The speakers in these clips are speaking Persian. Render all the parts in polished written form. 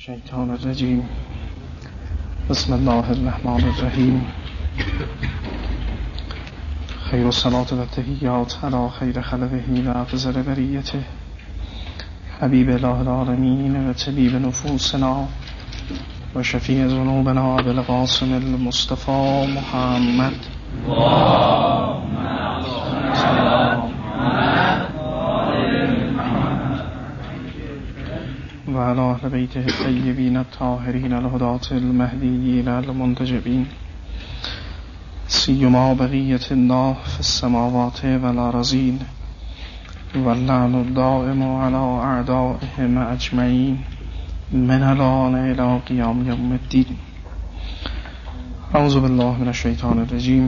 الشیطان الرجیم. بسم الله الرحمن الرحیم. خیر الصلاة و التحیات علی خیر خلقه و افضل بریته حبیب اله العالمین و طبیب نفوسنا و شفیع ذنوبنا ابوالقاسم المصطفى محمد و علی اهل بیته الطیبین الطاهرین الهداة المهدیین المنتجبین سیما بقیة الله فی السماوات والارضین واللعن الدائم علی اعدائهم اجمعین من الان الی قیام یوم الدین. اعوذ بالله من الشیطان الرجیم.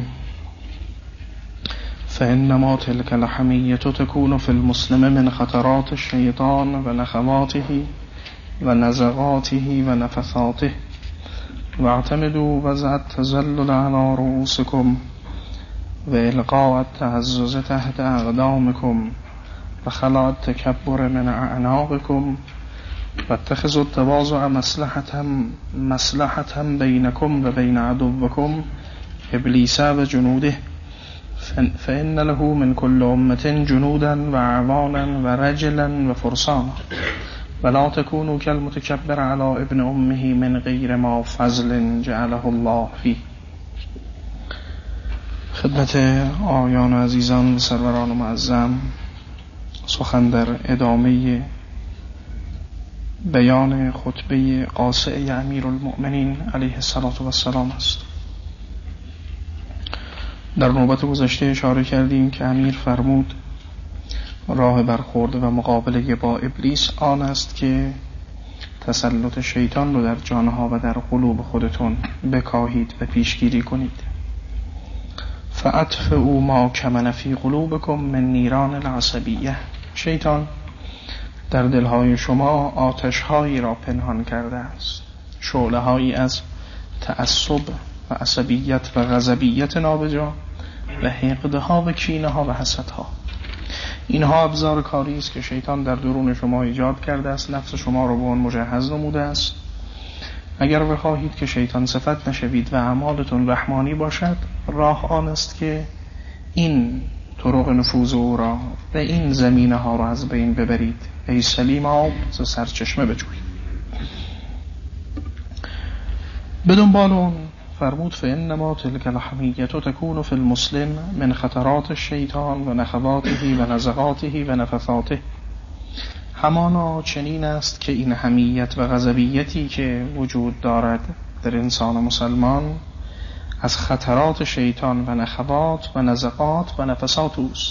فإنما تلك الحمیة تكون في المسلم من خطرات الشیطان و نخواته و نزغاته و نفثاته واعتمدوا وضع التذلل على رؤوسكم و القاء التعزز تحت اقدامكم و خلع التکبر من اعناقكم واتخذوا التواضع مصلحة بينكم و بين عدوكم ابلیس و جنوده فإن له من كل أمة جنودا و اعوانا و رجلا و فرسانا ولا تكونوا كالمتكبر على ابن امه من غیر ما فضل جعله الله فيه. خدمت آیان و عزیزان و سروران و معظم، سخن در ادامه بیان خطبه قاصعه امیرالمؤمنین علیه السلام است. در نوبت گذشته اشاره کردیم که امیر فرمود راه برخورد و مقابله با ابلیس آن است که تسلط شیطان رو در جانها و در قلوب خودتون بکاهید و پیشگیری کنید. فاطفئوا ما کمن فی قلوبکم من نیران العصبیه. شیطان در دلهای شما آتش‌هایی را پنهان کرده است، شعله‌هایی از تعصب و عصبیت و غضبیت نابجا و حقدها و کینه‌ها و حسدها. اینها ابزار کاری است که شیطان در درون شما ایجاد کرده است، نفس شما را به آن مجهز نموده است. اگر بخواهید که شیطان صفت نشوید و اعمالتون رحمانی باشد، راه آن است که این طرق نفوذ او را و این زمینه ها را از بین ببرید. ای سلیم آب ز سرچشمه بجویید. به دنبال اون فرمود فإنما تلك الحمیة تكون في المسلم من خطرات الشیطان و نخواته و نزغاته و نفثاته. همانا چنین است که این حمیت و غضبیتی که وجود دارد در انسان مسلمان از خطرات شیطان و نخوات و نزغات و نفثات اوست.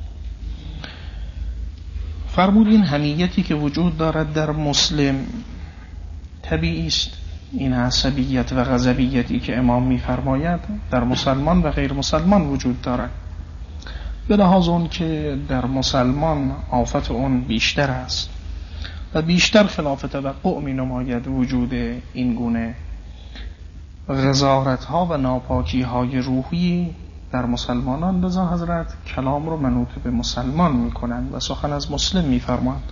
فرمود این حمیتی که وجود دارد در مسلم طبیعی است. این عصبیت و غضبیتی که امام می‌فرماید در مسلمان و غیر مسلمان وجود دارد، به لحاظ اون که در مسلمان آفت اون بیشتر است و بیشتر خلاف توقع می‌نماید وجود این گونه غضاوت‌ها و ناپاکی‌های روحی در مسلمانان. لذا حضرت کلام رو منوط به مسلمان می‌کنند و سخن از مسلم می‌فرمایند.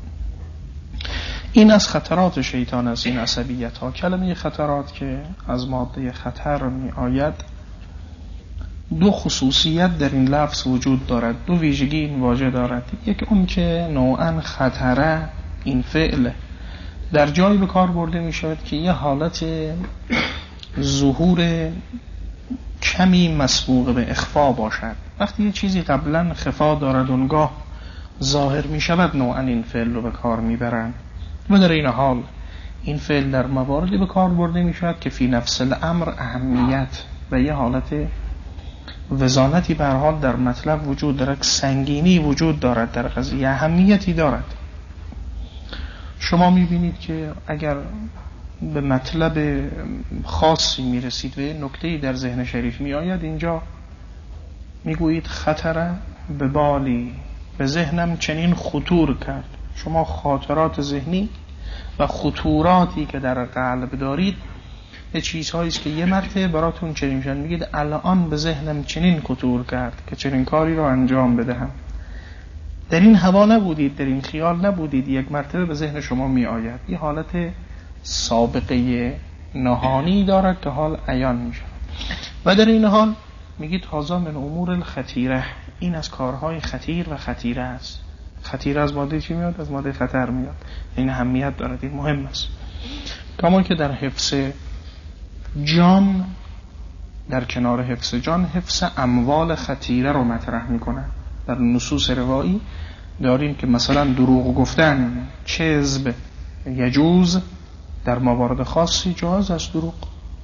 این از خطرات شیطان است. این عصبیت ها، کلمه خطرات که از ماده خطر می آید، دو خصوصیت در این لفظ وجود دارد، دو ویژگی این واژه دارد. یک اون که نوعاً خطره این فعل در جایی به کار برده می شود که یه حالت ظهور کمی مسبوق به اخفا باشد. وقتی یه چیزی قبلا خفا دارد اونگاه ظاهر می شود، نوعاً این فعل رو به کار می برند. و در این حال این فعل در مواردی به کار برده می شود که فی نفس الامر اهمیت و یه حالت وزانتی به هر حال در مطلب وجود دارد، سنگینی وجود دارد در قضیه، اهمیتی دارد. شما می بینید که اگر به مطلب خاصی می رسید و یه نکته‌ای در ذهن شریف می آید، اینجا می گویید خطره به بالی به ذهنم چنین خطور کرد. شما خاطرات ذهنی و خطوراتی که در قلب دارید یه چیزهایی است که یه مرتبه براتون چنین میشن، میگید الان به ذهنم چنین خطور کرد که چنین کاری رو انجام بدهم. در این هوا نبودید، در این خیال نبودید، یک مرتبه به ذهن شما می آید. یه حالت سابقه نهانی دارد که حال عیان می شود. و در این حال میگید هذا من امور الخطیره، این از کارهای خطیر و خطیره است. خطیر از ماده چی میاد؟ از ماده خطر میاد. این اهمیت دارد، این مهم است. کما که در حفظ جان، در کنار حفظ جان، حفظ اموال خطیره رو مطرح میکنن. در نصوص روایی داریم که مثلا دروغ گفتن کذب یجوز، در موارد خاصی جواز است دروغ.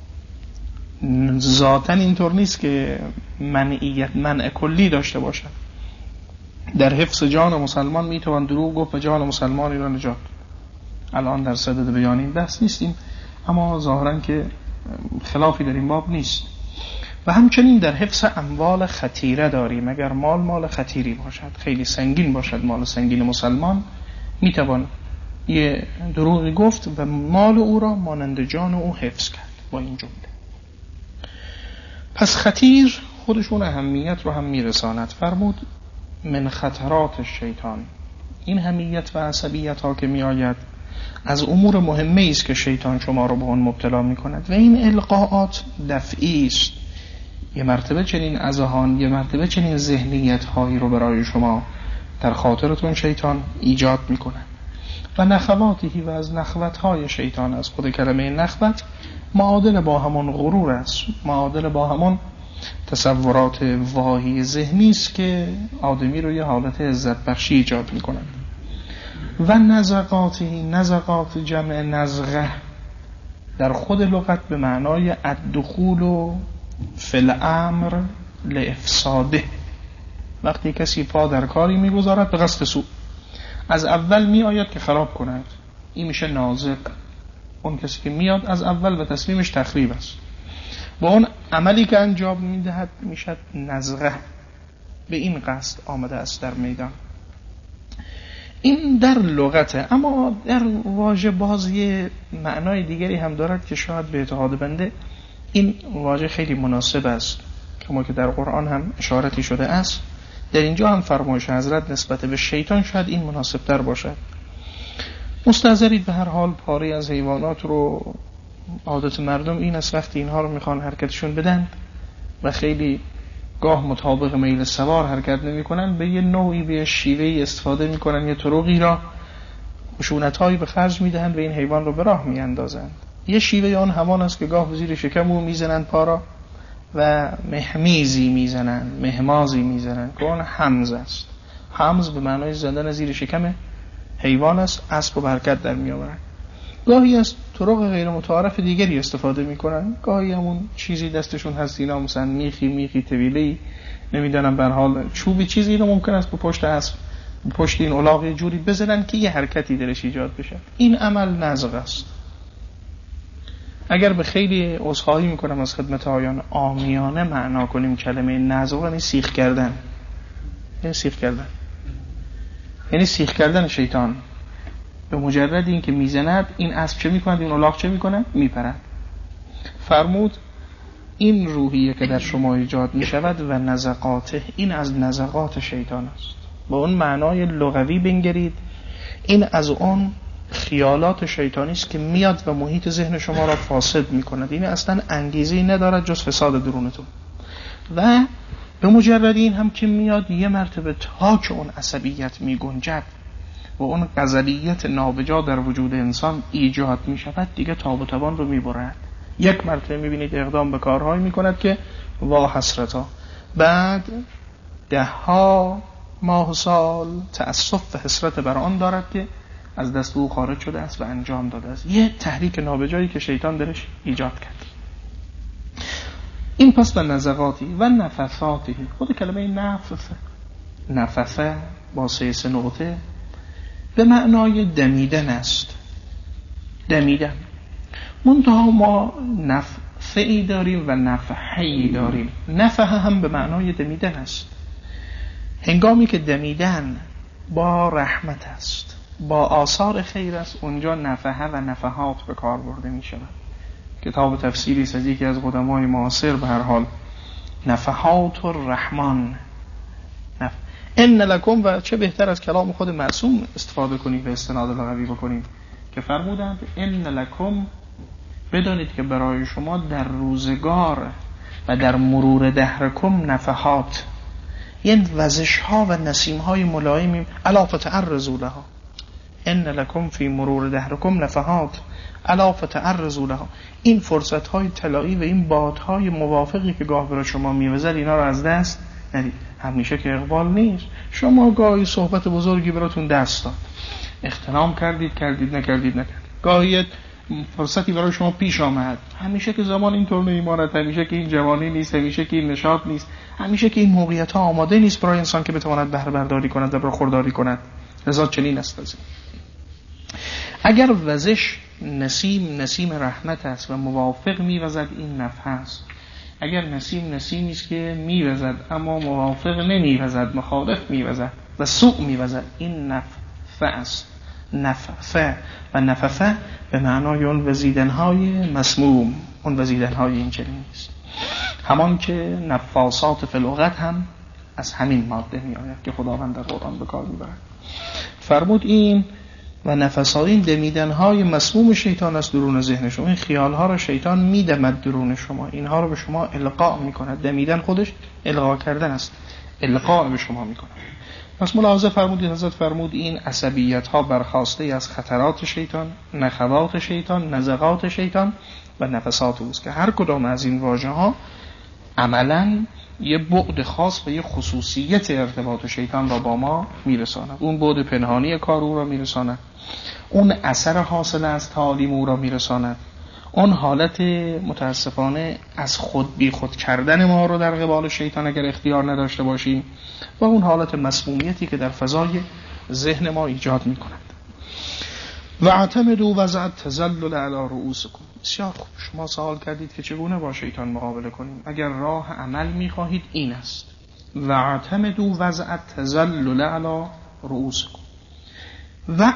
ذاتاً اینطور نیست که منع کلی داشته باشد. در حفظ جان مسلمان میتوان دروغ گفت و جان مسلمانی را نجات. الان در صدد بیان این بحث نیستیم، اما ظاهراً که خلافی در این باب نیست. و همچنین در حفظ اموال خطیره داریم. اگر مال خطیری باشد، خیلی سنگین باشد، مال سنگین مسلمان، میتوان یه دروغی گفت و مال او را مانند جان او حفظ کرد با این جمله. پس خطیر خودشون اهمیت رو هم میرساند. فرمود من خطرات شیطان، این همیت و عصبیت ها که می آید از امور مهمه است که شیطان شما رو به اون مبتلا می کند و این القاءات دفعی است. یه مرتبه چنین اذهان، یه مرتبه چنین ذهنیت هایی رو برای شما در خاطرتون شیطان ایجاد می کند. و نخواتی، و از نخوت های شیطان، از خود کلمه نخوت معادل با همون غرور است، معادل با همون تصورات واهی ذهنی است که آدمی رو یه حالت عزت بخشی ایجاد می کند. و نزغات جمع نزغه در خود لغت به معنای الدخول و فی الامر لافساده. وقتی کسی پا در کاری میگذارد به قصد سوء، از اول می آید که خراب کند، این میشه نازغ. اون کسی که میاد از اول و تصمیمش تخریب است، با اون عملی که انجام میدهد میشد نزغه. به این قصد آمده است در میدان. این در لغته، اما در واژه بازی معنای دیگری هم دارد که شاید به اعتقاد بنده این واژه خیلی مناسب است، کما که در قرآن هم اشارتی شده است. در اینجا هم فرمایش حضرت نسبت به شیطان شاید این مناسب تر باشد. مستحضرید به هر حال پاره از حیوانات رو، عادت مردم این است وقتی اینها رو میخوان حرکتشون بدن و خیلی گاه مطابق میل سوار حرکت نمی کنن، به یه نوعی، به شیوهی استفاده میکنن، یه طرقی را، خشونت‌هایی به خرج میدهند و این حیوان رو به راه میاندازند. یه شیوه آن همان است که گاه زیر شکم او میزنند پا را و مهمازی میزنند که اون حمز است. حمز به معنای زدن زیر شکم حیوان است، اسب و حرکت در میآورند. گاهی از طرق غیر متعارف دیگری استفاده میکنن، گاهی همون چیزی دستشون هست، اینا مثلا میخی طویله‌ای، نمیدونم به هر حال چوبی چیزی، اینا ممکن است به پشت اسب، به پشت این الاغ یه جوری بزنن که یه حرکتی درش ایجاد بشه. این عمل نزغ است. اگر به خیلی عذرخواهی میکنم از خدمت آیان، عامیانه معنا کنیم کلمه نزغ، یعنی سیخ کردن، یعنی سیخ کردن شیطان. به مجرد این که میزند این اسب چه میکند، این الاغ چه میکند، میپرد. فرمود این روحیه که در شما ایجاد میشود و نزغاته، این از نزغات شیطان است. با اون معنای لغوی بنگرید، این از اون خیالات شیطانی است که میاد و محیط ذهن شما را فاسد میکند. این اصلا انگیزه‌ای ندارد جز فساد درونتون. و به مجرد این هم که میاد یه مرتبه تا که اون عصبیت میگنجد و اون غضبیت نابجا در وجود انسان ایجاد می شود، دیگه تاب و توان رو می برد. یک مرتبه می بینید اقدام به کارهایی می کند که وا حسرتا، بعد 10 ماه و سال تأسف و حسرت بر آن دارد که از دست او خارج شده است و انجام داده است. یه تحریک نابجایی که شیطان درش ایجاد کرد. این پس به نزغاتی و نفثاتی. خود کلمه نفثه با 3 نقطه به معنای دمیدن است. دمیدن. منتها ما نفثی داریم و نفحی داریم. نفحه هم به معنای دمیدن است. هنگامی که دمیدن با رحمت است، با آثار خیر است، اونجا نفحه و نفحات به کار برده می شود. کتاب تفسیری از یکی از قدمای معاصر به هر حال نفحات الرحمن، ان لکم، و چه بهتر از کلام خود معصوم استفاده کنیم و استناد لغوی بکنیم. که فرمودند ان لکم، بدانید که برای شما در روزگار و در مرور دهرکم نفحات، این وزش ها و نسیم های ملایمی، الا فتعرضوا لها، ان لکم فی مرور دهرکم نفحات الا فتعرضوا لها، این فرصت های طلایی و این بادهای موافقی که گاه برای شما میوزد اینا رو از دست ندید. همیشه که اقبال نیست. شما گاهی صحبت بزرگی براتون دست داد، اغتنام کردید نکردید. گاهی فرصتی برای شما پیش آمد، همیشه که زمان اینطور نمیماند، همیشه که این جوانی نیست، همیشه که این نشاط نیست، همیشه که این موقعیت ها آماده نیست برای انسان که بتواند بهره برداری کند و برخورداری کند. لذا چنین است. اگر وزش نسیم رحمت است و موافق میوزد، این نفح است. اگر نسیمی است که میوزد اما موافق نمیوزد، مخالف میوزد و سوء میوزد، این نفح است. نفح و نففه به معنای اون وزیدنهای مسموم، اون وزیدنهای این چنین است. همان که نفاسات فی اللغت هم از همین ماده می آید که خداوند در قرآن به کار میبرد. فرمود این و نفس‌های این دمیدن‌های مسموم شیطان است درون ذهن شما. این خیال‌ها را شیطان میدمد درون شما، اینها رو به شما القا می‌کند. دمیدن خودش القا کردن است، القا به شما می‌کند. پس ملاحظه فرمودید، حضرت فرمود این عصبیت‌ها برخواسته از خطرات شیطان، نخوات شیطان، نزغات شیطان و نفسات اوست که هر کدام از این واژه‌ها عملاً یه بعد خاص و یه خصوصیت ارتباط شیطان را با ما میرساند. اون بعد پنهانی کار او را میرساند، اون اثر حاصل از تعالیم او را میرساند، اون حالت متاسفانه از خود بی خود کردن ما رو در قبال شیطان اگر اختیار نداشته باشیم، و اون حالت مسمومیتی که در فضای ذهن ما ایجاد میکند. و اعتمدوا وضع تذلل علی رؤوسکم. بسیار خوب، شما سوال کردید که چگونه با شیطان مقابله کنیم. اگر راه عمل میخواهید این است: و اعتمدوا وضع تذلل علی رؤوسکم. و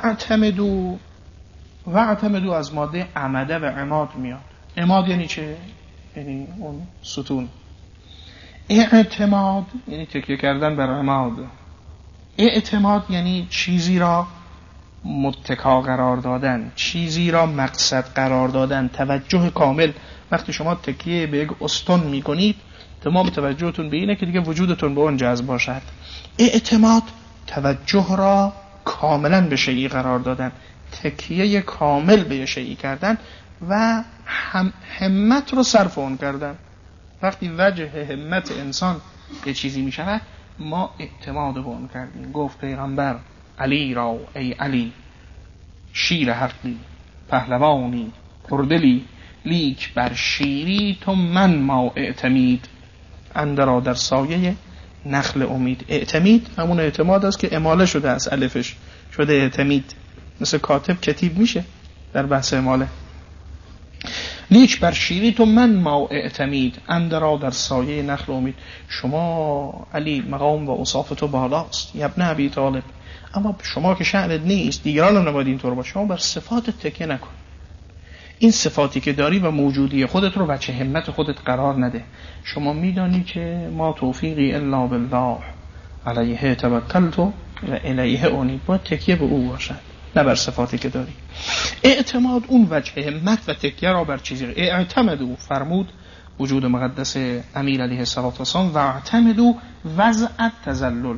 اعتمدوا از ماده عمده و عماد میاد. عماد یعنی چه؟ یعنی اون ستون. اعتماد یعنی تکیه کردن بر عماد. اعتماد یعنی چیزی را متکا قرار دادن، چیزی را مقصد قرار دادن، توجه کامل. وقتی شما تکیه به یک استون میکنید، تمام توجهتون به اینه که دیگه وجودتون به اون جذب باشد. اعتماد توجه را کاملا به شیئی قرار دادن، تکیه کامل به شیئی کردن و همت رو صرف اون کردن. وقتی وجه همت انسان یه چیزی می شود، ما اعتماد به اون کردیم. گفت پیغمبر علی را ای علی، شیر حقی پهلوانی پردلی، لیک بر شیری تو من ما اعتمید، اندرا در سایه نخل امید. اعتمید همون اعتماد است که اماله شده است، الفش شده اعتمید، مثل کاتب کتیب میشه در بحث اماله. لیک بر شیری تو من ما اعتمید، اندرا در سایه نخل امید. شما علی مقام و اوصاف تو بالاست یا ابن ابی طالب، اما شما که شأنت نیست، دیگران هم نباید اینطور باشه. شما بر صفات تکیه نکن. این صفاتی که داری و موجودی خودت رو بچه همت خودت قرار نده. شما میدانی که ما توفیقی الا بالله علیه توکلت و الیه انیب. باید تکیه به او باشد، نه بر صفاتی که داری. اعتماد اون وجه همت و تکیه را بر چیزی. اعتمدوا فرمود وجود مقدس امیر علیه السلام، و اعتمدوا وضع تذلل.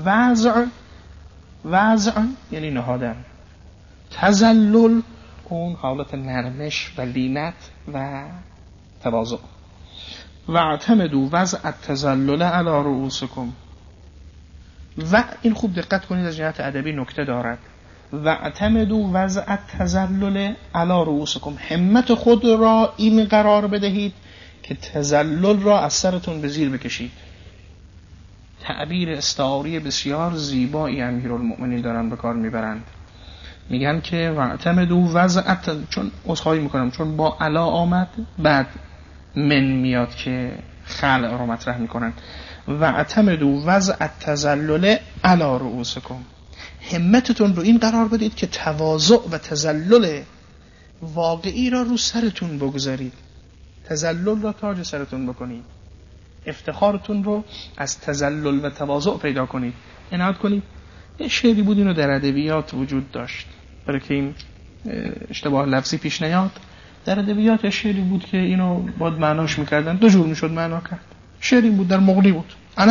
وضع یعنی نهادن، تذلل اون حالت نرمش و لینت و تواضع. و اعتمدوا وضع تذلل علی رؤوسکم. و این خوب دقت کنید، از جهت ادبی نکته دارد. و اعتمدوا وضع تذلل علی رؤوسکم، همت خود را این قرار بدهید که تذلل را از سرتون به زیر بکشید. تعبیر استعاری بسیار زیبایی امیرالمؤمنین دارن به کار میبرند. میگن که واعتمدوا وضع، چون عذرخواهی میکنم چون با علا آمد بعد من میاد که خلع رو مطرح میکنن. واعتمدوا وضع تذلل علی رؤوسکم، همتتون رو این قرار بدید که تواضع و تذلل واقعی را رو سرتون بگذارید، تذلل را تاج سرتون بکنید، افتخارتون رو از تذلل و تواضع پیدا کنید. عنایت کنید. یه شعری بود اینو در ادبیات وجود داشت، برای که این اشتباه لفظی پیش نیاد، در ادبیات شعری بود که اینو باید معناش میکردن، دو جور میشد معنا کرد. شعری بود در مغنی بود، انا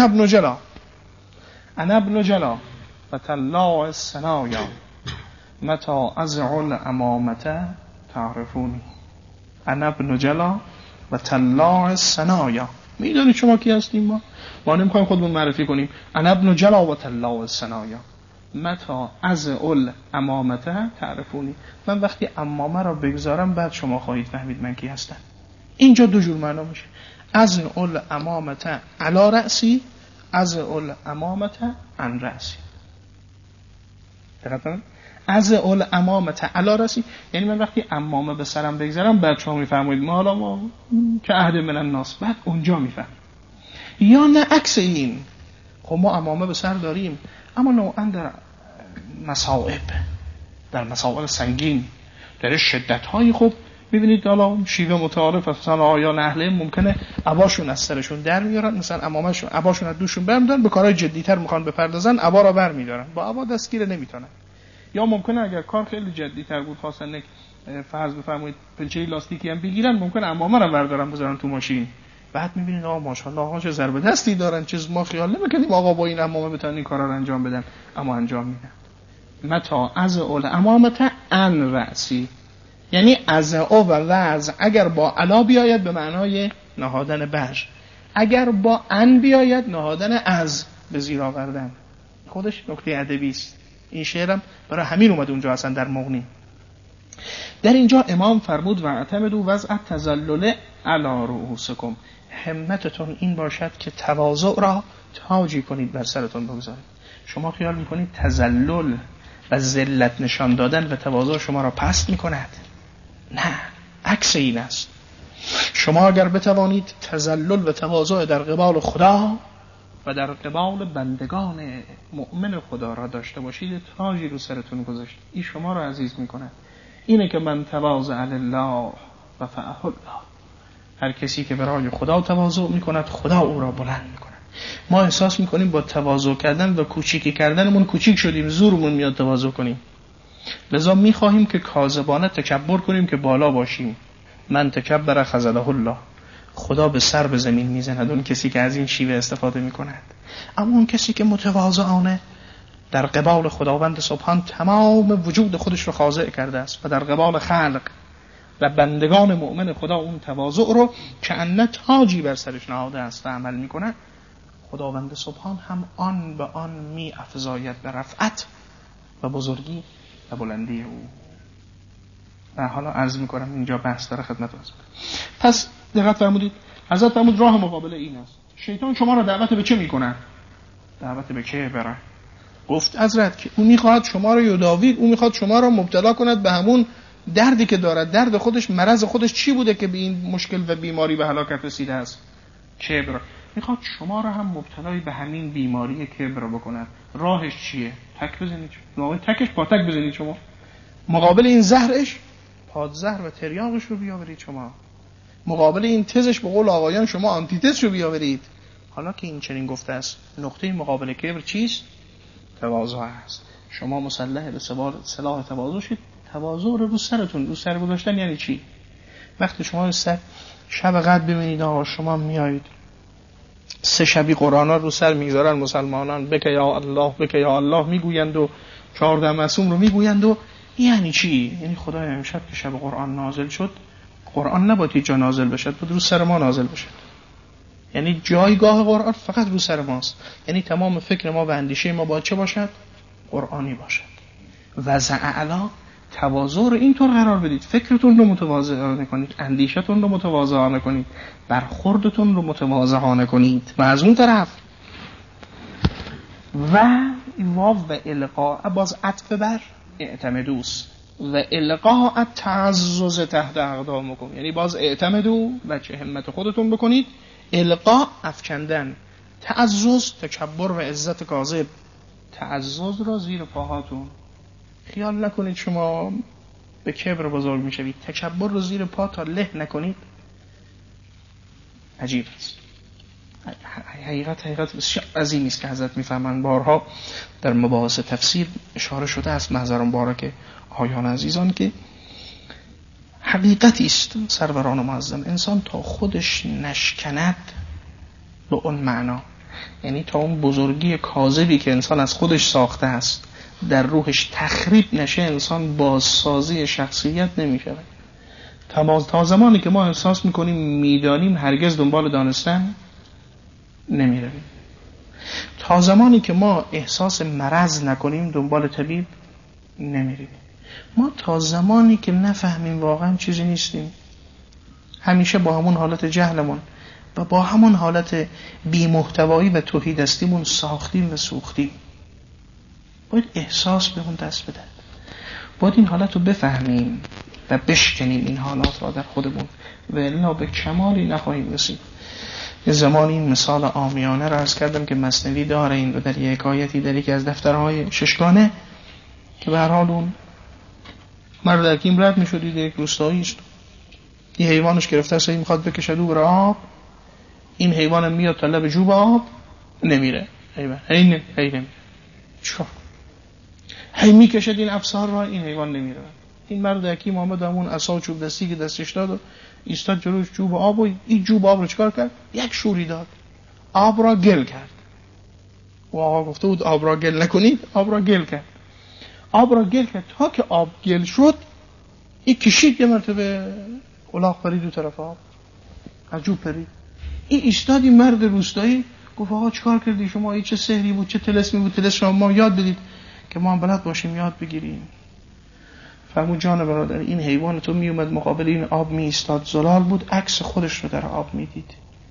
ابن جلا و طلاع السنایا متى ازع الامامه تعرفونی. انا ابن جلا و طلاع السنایا. میدونید شما کی هستیم؟ ما نمیخوایم خودمون معرفی کنیم. انا ابن جلا و طلاع السنایا متى ازع الامامه تعرفونی. من وقتی امامه را بگذارم بعد شما خواهید فهمید من کی هستم. اینجا دو جور معنا میشه. ازع الامامه علی رأسی، ازع الامامه عن رأسی. دقیقاً ازع الامامه علی رأسی یعنی من وقتی امامه به سرم بگذارم بعد شما میفهمید ما حالا ما که عهد من الناس، بعد اونجا میفهم. یا نه عکس این، خب ما امامه به سر داریم اما نوعا در مصائب، در مسائل سنگین، در شدت‌های، خب می‌بینید حالا شیوه متعارف مثلا آیان اهل ممکنه عباشون از سرشون در میارن، مثلا عمامه‌شون عباشون از دوشون برمی‌دارن، به کارهای جدی‌تر می‌خوان بپردازن عبا را برمی‌دارن، با عبا دستگیر نمی‌تونن. یا ممکنه اگر کار خیلی جدی‌تر بود خواستن یک فرض بفرمایید پلچه لاستیکی هم بگیرن، ممکنه عمامه رو بردارن بذارن تو ماشین. بعد می‌بینید آقا ماشاءالله آقا چه ضرب دستی دارن، چیز ما خیال نمی‌کردیم آقا با این عمامه بتونن این کارا رو انجام بدن، اما انجام میدن. متا از اول امامت ان رأسی یعنی از او و وز اگر با علا بیاید به معنای نهادن بر، اگر با ان بیاید نهادن از، به زیر آوردن. خودش نکته ادبی است. این شعرم برای همین اومد اونجا اصلا در مغنی. در اینجا امام فرمود و اعتمدوا وضع تذلل علی رؤوسکم، همتتون این باشد که تواضع را تاجی کنید بر سرتون بگذارید. شما خیال میکنید تذلل و ذلت نشان دادن و تواضع شما را پست میکند؟ نه، عکس این است. شما اگر بتوانید تذلل و تواضع در قبال خدا و در قبال بندگان مؤمن خدا را داشته باشید، تاجی رو سرتون گذاشت. این شما را عزیز میکند. اینه که من تواضع لله و فعه الله. هر کسی که برای خدا تواضع میکند خدا او را بلند میکند. ما احساس میکنیم با تواضع کردن و کوچیکی کردنمون کوچیک شدیم، زورمون میاد تواضع کنیم. لذا میخواهیم که کاذبانه تکبر کنیم که بالا باشیم. من تکبر خذله الله. خدا به سر به زمین میزند اون کسی که از این شیوه استفاده میکند. اما اون کسی که متواضعانه در قبال خداوند سبحان تمام وجود خودش رو خاضع کرده است و در قبال خلق و بندگان مؤمن خدا اون تواضع رو که انه تاجی بر سرش نهاده است و عمل میکنه، خداوند سبحان هم آن به آن می افزاید به رفعت و بزرگی و بلندی او. و حالا عرض میکنم اینجا بحث داره خدمت است. پس دقت فرمودید حضرت فرمود راه مقابل این است. شیطان شما را دعوت به چه میکنه؟ دعوت به که بره. گفت حضرت که اون میخواد شما را یداوید، اون میخواد شما را مبتلا کند به همون دردی که دارد. درد خودش، مرض خودش چی بوده که به این مشکل و بیماری به هلاکت رسیده است؟ کبر. میخواد شما را هم مبتلای به همین بیماری کبر بکند. راهش چیه؟ تک بزنید. راه تکش پاتک بزنید شما. مقابل این زهرش پادزهر و تریاقش رو بیاورید شما. مقابل این تزش به قول آقایان شما آنتی تز رو بیاورید. حالا که این چنین گفته است، نقطه مقابل کبر چیست؟ تواضع است. شما مسلح به سلاح تواضع شید. تواضع رو سرتون، رو سر گذاشتن یعنی چی؟ وقتی شما شب قدر ببینید آقا شما میایید 3 شبی قرآن رو سر میگذارن مسلمانان، بک یا الله بک یا الله میگویند و 14 معصوم رو میگویند و یعنی چی؟ یعنی خدای امشب که شب قرآن نازل شد، قرآن نباید جا نازل بشد، بود رو سر ما نازل بشد. یعنی جایگاه قرآن فقط رو سر ماست. یعنی تمام فکر ما و اندیشه ما باید چه باشد؟ قرآنی باشد. وضع اعلا، تواضع رو اینطور قرار بدید. فکرتون رو متواضعانه کنید، اندیشتون رو متواضعانه کنید، برخوردتون رو متواضعانه کنید. و از اون طرف و واو و القاء باز عطف بر اعتمدوس و القاء تعزز تحت اقدامکم، یعنی باز اعتمدو و چه همت خودتون بکنید، القاء افکندن، تعزز تکبر و عزت کاذب، تعزز را زیر پاهاتون. خیال نکنید شما به کبر بزرگ میشوید. تکبر رو زیر پا تا له نکنید عجیب است. حقیقت بسیار عظیمی است که حضرت میفهمند. بارها در مباحث تفسیر اشاره شده است محضر مبارک آیان عزیزان که حقیقتی است سروران معظم، انسان تا خودش نشکند به اون معنا، یعنی تا اون بزرگی کاذبی که انسان از خودش ساخته است در روحش تخریب نشه، انسان بازسازی شخصیت نمیشه. تا زمانی که ما احساس میکنیم میدانیم هرگز دنبال دانستن نمیرویم. تا زمانی که ما احساس مرض نکنیم دنبال طبیب نمیریم. ما تا زمانی که نفهمیم واقعا چیزی نیستیم، همیشه با همون حالت جهلمون و با همون حالت بی محتوایی و توحیدستیمون ساختیم و سوختیم. باید احساس به اون دست بده، باید این حالت رو بفهمیم و بشکنیم این حالات را در خودمون و الا به کمالی نخواهیم رسید. یه زمانی این مثال عامیانه را عرض کردم که مثنوی داره این رو در یک حکایتی در یکی از دفترهای ششگانه که به هر حال اون مرد حکیم رد میشد، یک روستایی است، یه حیوانش گرفته است میخواد بکشه دور آب، این حیوان میاد تا لب جوب آب نمیره، هی نمیره، چیکار هی میکشد این افسار را، این حیوان نمیره. این مرد حکیم آمد همون عصا و چوب دستی که دستش داد و ایستاد جلوی جوب آب و این جوب آب رو چیکار کرد؟ یک شوری داد، آب را گل کرد. و آقا گفته بود آب را گل نکنید، آب را گل کرد. آب را گل کرد تا که آب گل شد، این کشید یه مرتبه الاغ پرید دو طرف آب، از جوب پرید. این ایستادی مرد روستایی گفت آقا چیکار کردی شما؟ این چه سحری بود، چه طلسمی بود؟ طلسم ما یاد بدید که ما هم بلد باشیم یاد بگیریم. فرمود جان برادر، این حیوان تو می اومد مقابل این آب می ایستاد، زلال بود، عکس خودش رو در آب می دید،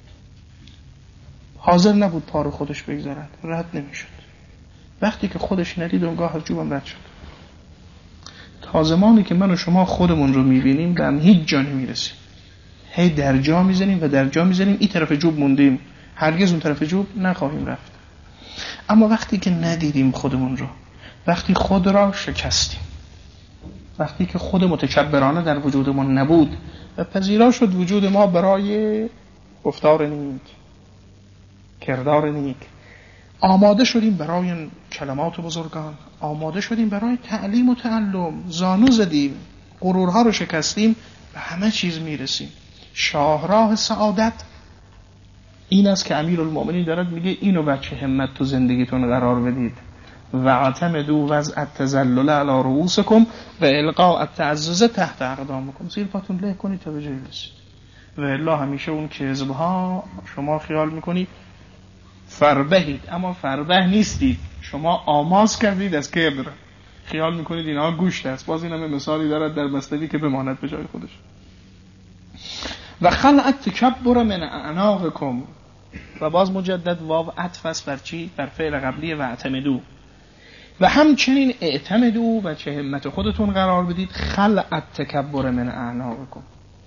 حاضر نبود پا رو خودش بگذارد، رد نمی شد. وقتی که خودش ندید اونگاه از جوبم رد شد. تا زمانی که من و شما خودمون رو می بینیم به هم هیچ جا نمی رسیم، هی در جا می زنیم و در جا می زنیم، این طرف جوب موندیم، هرگز اون طرف جوب نخواهیم رفت. اما وقتی که ندیدیم خودمون رو، وقتی خود را شکستیم، وقتی که خود متکبرانه در وجودمون نبود و پذیرا شد وجود ما برای گفتار نیک، کردار نیک، آماده شدیم برای کلمات بزرگان، آماده شدیم برای تعلیم و تعلم، زانو زدیم، غرورها رو شکستیم، به همه چیز میرسیم. شاهراه سعادت این است که امیرالمومنین دارد میگه اینو بچه همت تو زندگیتون قرار بدید و اعتمدوا وضع التذلل علی رؤوسکم و القاء التعزز تحت اقدامکم، زیر پاتون له کنید تا به جایی برسید. و الا همیشه اون کذبها شما خیال میکنید فربهید، اما فربه نیستید، شما آماس کردید از کبر، خیال میکنید اینها گوشت است. باز این همه مثالی دارد در مثنوی که بماند به جای خودش. و خلعت تکبر من اعناقکم، و باز مجدد واو عطف است بر چی؟ بر فعل قبلی و اعتمدو، و همچنین اعتمدو و چه همت خودتون قرار بدید. خلعت تکبر من اعناقکم،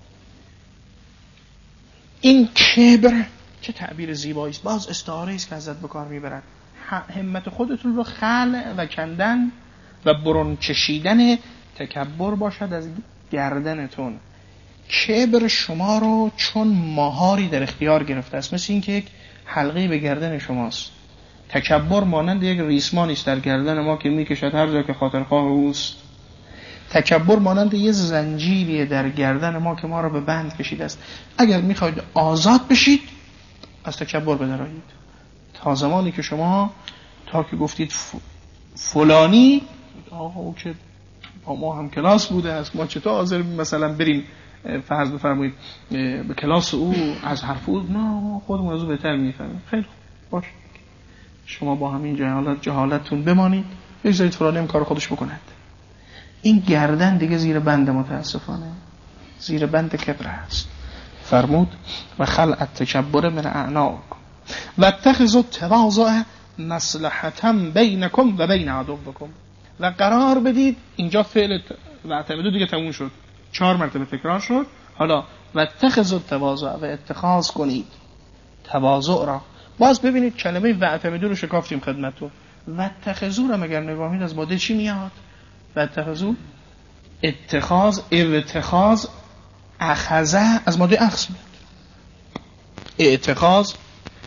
این کبر چه تعبیر زیبایی است، باز استعاره است که حضرت به کار میبرد. همت خودتون رو خلع و کندن و برون چشیدن تکبر باشد از گردنتون. کبر شما رو چون ماهاری در اختیار گرفته است، مثل این که یک حلقه به گردن شماست. تکبر مانند یک ریسمانی است در گردن ما که میکشد هر جا که خاطرخواه اوست. تکبر مانند یک زنجیری در گردن ما که ما رو به بند کشیده است. اگر میخواید آزاد بشید از تکبر بدرایید. تا زمانی که شما تا که گفتید فلانی آقا او که با ما هم کلاس بوده است، ما چطور حاضر مثلا بریم فرض بفرمایید به کلاس او از حرف او، نه خودمون از او بهتر میفهمیم. خیلی باش، شما با همین جهالتتون بمانید، بذارید فلانی هم کار خودش بکند. این گردن دیگه زیر بند، متاسفانه زیر بند کبر است. فرمود و خلعت تکبر من اعناق و اتخذوا التواضع مصلحة بینکم و بین عدوکم، و قرار بدید، اینجا فعل و اعتمدوا دیگه تموم شد، 4 مرتبه تکرار شد. حالا و اتخذوا التواضع، و اتخاذ کنید تواضع را. باز ببینید کلمه و اعتمدوا رو شکافتیم خدمتتون. و اتخذوا را مگر نگاه می‌کنید از ماده چی میاد؟ و اتخذوا، اتخاذ، ارتخاذ، اخذ از ماده اخذ میاد. اتخاذ،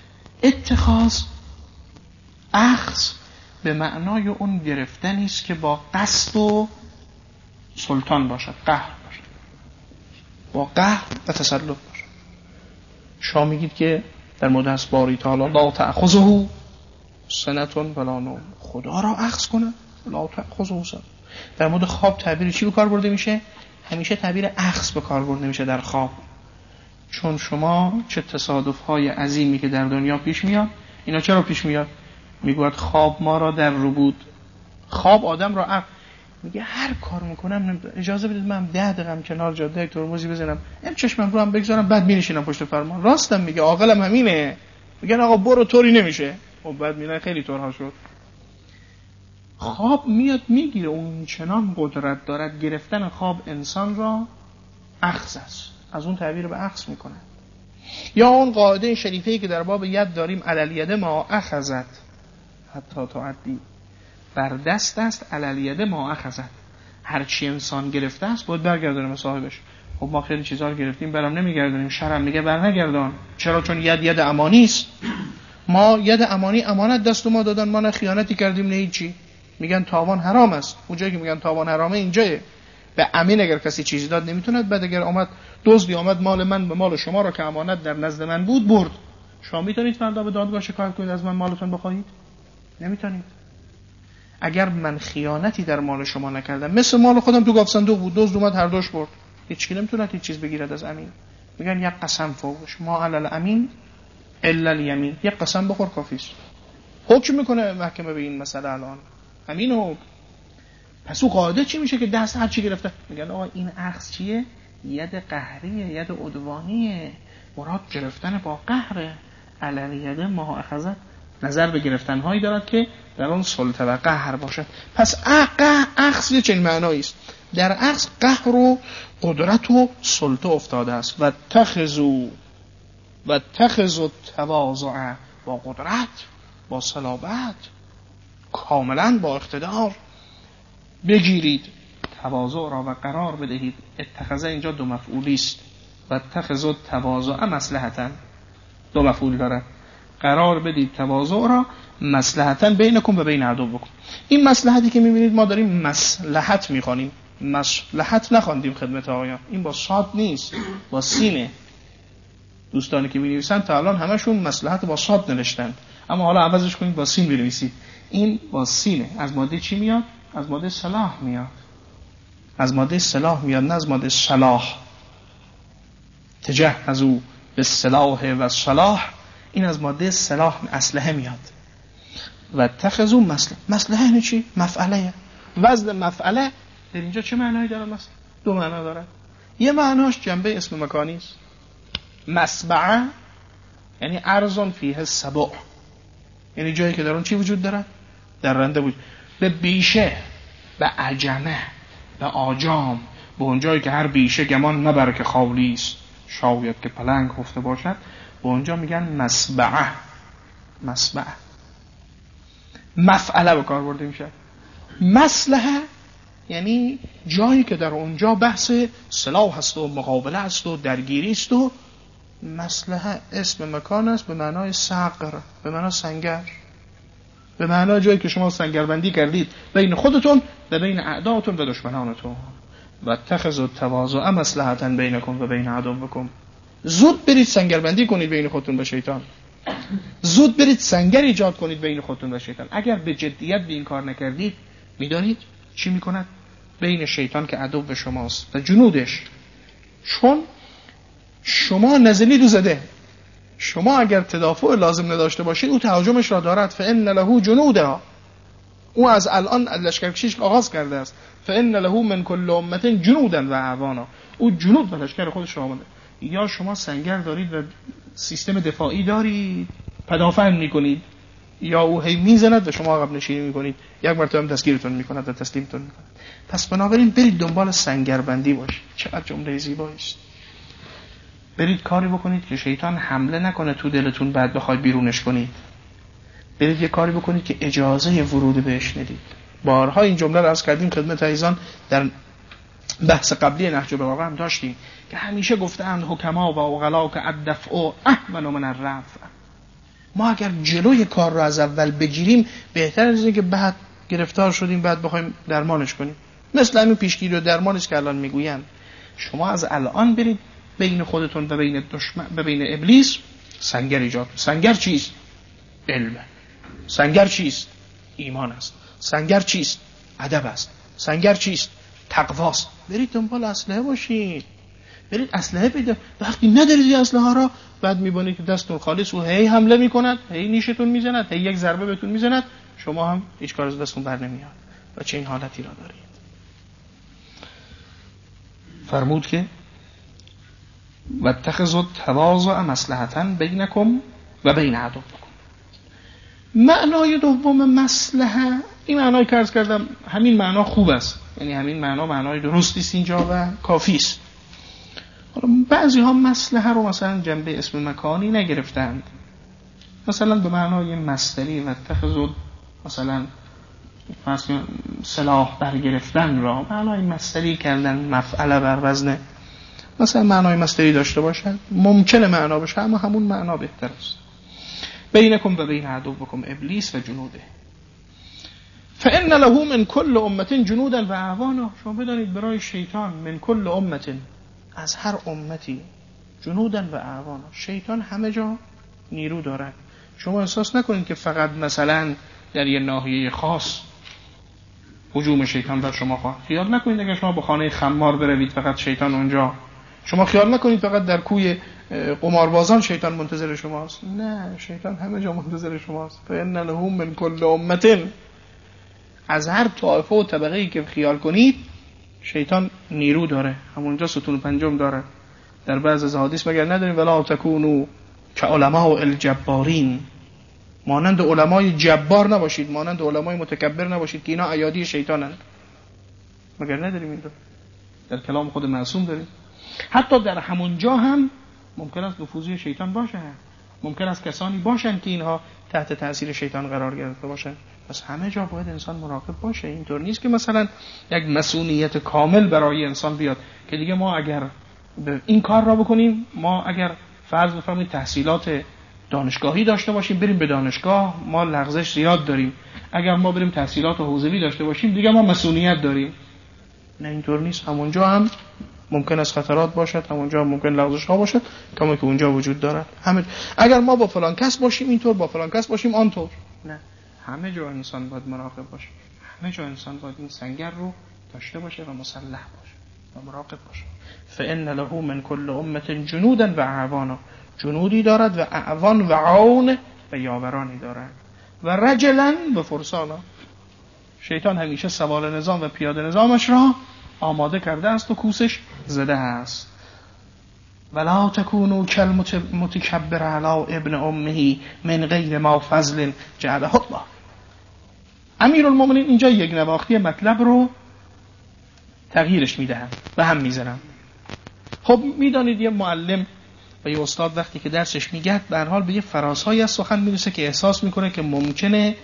اتخاذ اخذ به معنای اون گرفتنی است که با قصد و سلطان باشد، قهر باشد، با قهر و تسلط باشد. شما میگید که در مورد اسباری تعالی لا تأخذه سنة ولا نوم، خدا را اخذ کنه لا تأخذه سنة. در مورد خواب تعبیر چی به کار برده میشه؟ همیشه تعبیر اخذ به کار برده میشه در خواب، چون شما چه تصادف‌های عظیمی که در دنیا پیش میاد. اینا چرا پیش میاد؟ میگوید خواب ما را در رو بود. خواب آدم را میگه هر کار میکنم اجازه بدید من 10 دقیقه کنار جاده ترمزی بزنم، چشمم رو هم بگذارم، بعد میرشینم پشت فرمان. راستم میگه، عاقلم همینه. میگن آقا برو، طوری نمیشه. و بعد میرن خیلی طورها شد. خواب میاد میگیره، اون چنان قدرت دارد گرفتن خواب انسان را اخذ است، از اون تعبیر به اخذ میکنه. یا اون قاعده شریفه‌ای که در باب ید داریم، علل ید ما اخذت حتی تعدی، بر دست است علل ید ما اخذت، هر چی انسان گرفته است باید برگردونه به صاحبش. خب ما خیلی چیزا رو گرفتیم برام نمیگردونیم، شرم میگه برنگردان. چرا؟ چون ید امانی است. ما ید امانی، امانت دست ما دادن، ما نه خیانتی کردیم نه هیچی. میگن تاوان حرام است، اونجایی که میگن تاوان حرامه اینجاست. به امین اگر کسی چیزی داد نمیتوند بعد اگر آمد دزدی آمد مال من به مال شما را که امانت در نزد من بود برد، شما میتونید فردا به دادگاه شکایت کنید از من مالتون بخواهید؟ نمیتونید. اگر من خیانتی در مال شما نکردم، مثل مال خودم تو گاف صندوق بود، دزد اومد هر دوش برد، هیچ کی نمیتونه هیچ چیز بگیرد از امین. میگن یک قسم فوقش، ما علی الامین الا الیمین، یک قسم بخور کافی است. حکم میکنه محکمه به این مسئله الان همینو. پس اون قاعده چی میشه که دست هر چی گرفته؟ میگن آقا این اخذ چیه؟ ید قهریه، ید عدوانیه، مراد گرفتن با قهره. علل ید ما اخذت نظر به گرفتن هایی دارد که در اون سلطه و قهر باشد. پس اخذ یه چنین معنایی است. در اخذ قهر و قدرت و سلطه افتاده است. و تخذو تواضع، با قدرت، با صلابت، کاملا با اقتدار بگیرید تواضع را و قرار بدهید. اتخذه اینجا دو مفعولی است و اتخذوا تواضع مصلحتا، دو مفعول داره. قرار بدید تواضع را مصلحتا بینکم و بین عدوکم. این مصلحتی که میبینید ما داریم مصلحت میخوانیم، مصلحت نخواندیم خدمت آقایان. این با صاد نیست، با سینه. دوستانی که می‌نویسن تا الان همشون مصلحت با صاد نوشتن، اما حالا عوضش کنید با سین بنویسید. این با سینه. از ماده چی میاد؟ از ماده صلاح میاد. از ماده صلاح میاد، نه از ماده صلاح. تجهزوا بالصلاح و صلاح، این از ماده صلاح اسلحه میاد. و اتخذوا مسلحه یعنی چی؟ مفعله. وزن مفعله در اینجا چه معنایی داره؟ مثلا دو معنا داره. یه معناش جنبه اسم مکانی است. مسبعه یعنی ارزون فیه السبع، یعنی جایی که در اون چی وجود داره؟ در رنده وجود. به بیشه، به عجمه، به آجام، به اون جایی که هر بیشه گمان نبر که خالی است، شاید که پلنگ خفته باشد، به اونجا میگن مسبعه. مسبعه مفعله به کار برده میشه. مصلحه یعنی جایی که در اونجا بحث سلاح هست و مقابله هست و درگیری است. و مصلحه اسم مکان است به معنای صقر، به معنای سنگر، به معنای جایی که شما سنگربندی کردید بین خودتون و بین اعداءتون و دشمنانتون. و اتخذوا التواضع مصلحتا بینکم و بین عدوکم. زود برید سنگربندی کنید بین خودتون و شیطان، زود برید سنگر ایجاد کنید بین خودتون و شیطان. اگر به جدیت به این کار نکردید، میدانید چی میکند؟ بین شیطان که عدو شماست و جنودش، چون شما نزلید و زده، شما اگر تدافع لازم نداشته باشید او تهاجمش را دارد. فإن له جنودا، او از الان لشکرکشیش آغاز کرده است. فإن له من كل امة جنودا و اعوانا، او جنود و لشکر خودش را آمده. یا شما سنگر دارید و سیستم دفاعی دارید، پدافع میکنید، یا او هی میزند و شما عقب نشینی میکنید، یک مرتبه هم دستگیرتون میکند و تسلیمتون میکند. پس بنابراین برید دنبال سنگربندی باشید. چقدر جمله زیبایی است. برید کاری بکنید که شیطان حمله نکنه تو دلتون بعد بخواید بیرونش کنید. برید یه کاری بکنید که اجازه ورود بهش ندید. بارها این جمله رو عرض کردیم خدمت عزیزان، در بحث قبلی نهج البلاغه هم داشتیم که همیشه گفتند حکما و عقلا که الدفع اهون من الرفع. ما اگر جلوی کار رو از اول بگیریم بهتر از اینه که بعد گرفتار شدیم بعد بخوایم درمانش کنیم. مثل همین پیشگیری و درمانش که الان میگویم. شما از الان برید بین خودتون و بین دشمن و بین ابلیس سنگر ایجاد. سنگر چیست؟ علم. سنگر چیست؟ ایمان است. سنگر چیست؟ ادب است. سنگر چیست؟ تقواست. برید دنبال اسلحه باشید. برید اسلحه پیدا. وقتی ندارید اسلحه را بعد میبینید که دستتون خالص و هی حمله میکند، هی نیشتون میزند، هی یک ضربه بهتون میزند، شما هم هیچ کار از دستتون بر نمیاد. و چه این حالتی را دارید. فرمود که واتخذوا التواضع مصلحة بینکم و بین عدوکم. معنای دوم مصلحه، این معنای که عرض کردم همین معنا خوب است، یعنی همین معنای درستی است اینجا و کافی است. بعضی ها مصلحه رو مثلا جنبه اسم مکانی نگرفتند، مثلا به معنای مصدری واتخذوا مثلا سلاح برگرفتن را معنای مصدری کردن، مفعل بر وزن مثلا معنای مصدری داشته باشد، ممکنه معنا باشه اما همون معنا بهتر است. بینکم و بین عدوکم ابلیس و جنوده فان له من کل امه جنودا و اعوانا. شما بدانید برای شیطان من کل امه، از هر امتی، جنودا و اعوانا، شیطان همه جا نیرو دارد. شما احساس نکنید که فقط مثلا در یه ناحیه خاص هجوم شیطان بر شما خواهد. خیال نکنید اگر شما به خانه خمار بروید فقط شیطان اونجا. شما خیال نکنید فقط در کوی قماربازان شیطان منتظر شماست. نه، شیطان همه جا منتظر شماست. فإن له من کل امة، از هر طائفه و طبقه‌ای که خیال کنید شیطان نیرو داره. همونجا ستون پنجم داره. در بعض از احادیث مگر نداریم ولا تکونوا کعلماء الجبارین، مانند علمای جبار نباشید، مانند علمای متکبر نباشید که اینا ایادی شیطانند. مگر نداریم این رو در کلام خود معصوم داریم. حتی در همونجا هم ممکن است نفوذی شیطان باشه، ممکن است کسانی باشن که اینها تحت تاثیر شیطان قرار گرفته باشن. پس همه جا باید انسان مراقب باشه. اینطور نیست که مثلا یک مسئولیت کامل برای انسان بیاد که دیگه ما اگر این کار را بکنیم، ما اگر فرض بفرمایید تحصیلات دانشگاهی داشته باشیم بریم به دانشگاه ما لغزش زیاد داریم، اگر ما بریم تحصیلات حوزوی داشته باشیم دیگه ما مسئولیت داریم. نه، اینطور نیست. همونجا هم ممکن است خطرات باشد، همونجا هم ممکن لغزش ها باشد، کما که اونجا وجود دارد. همه اگر ما با فلان کس باشیم اینطور، با فلان کس باشیم آنطور. نه، همه جا انسان باید مراقب باشه. همه جا انسان باید این سنگر رو داشته باشه و مسلح باشه و مراقب باشه. فإن له من كل امة جنودا و اعوانا، جنودی دارد و اعوان و عون و یاورانی دارد و رجلا و فرسانا. شیطان همیشه سوار نظام و پیاده نظامش را آماده کرده است و کوسش زده است. ولا تکونوا کالمتکبر علی ابن امه من غیر ما فضل جعله الله. امیرالمومنین اینجا یک نواختی مطلب رو تغییرش میدهن و هم میزنن. خب میدانید یه معلم و یه استاد وقتی که درسش میگه به هر حال به یه فرازهایی از سخن میرسه که احساس میکنه که ممکنه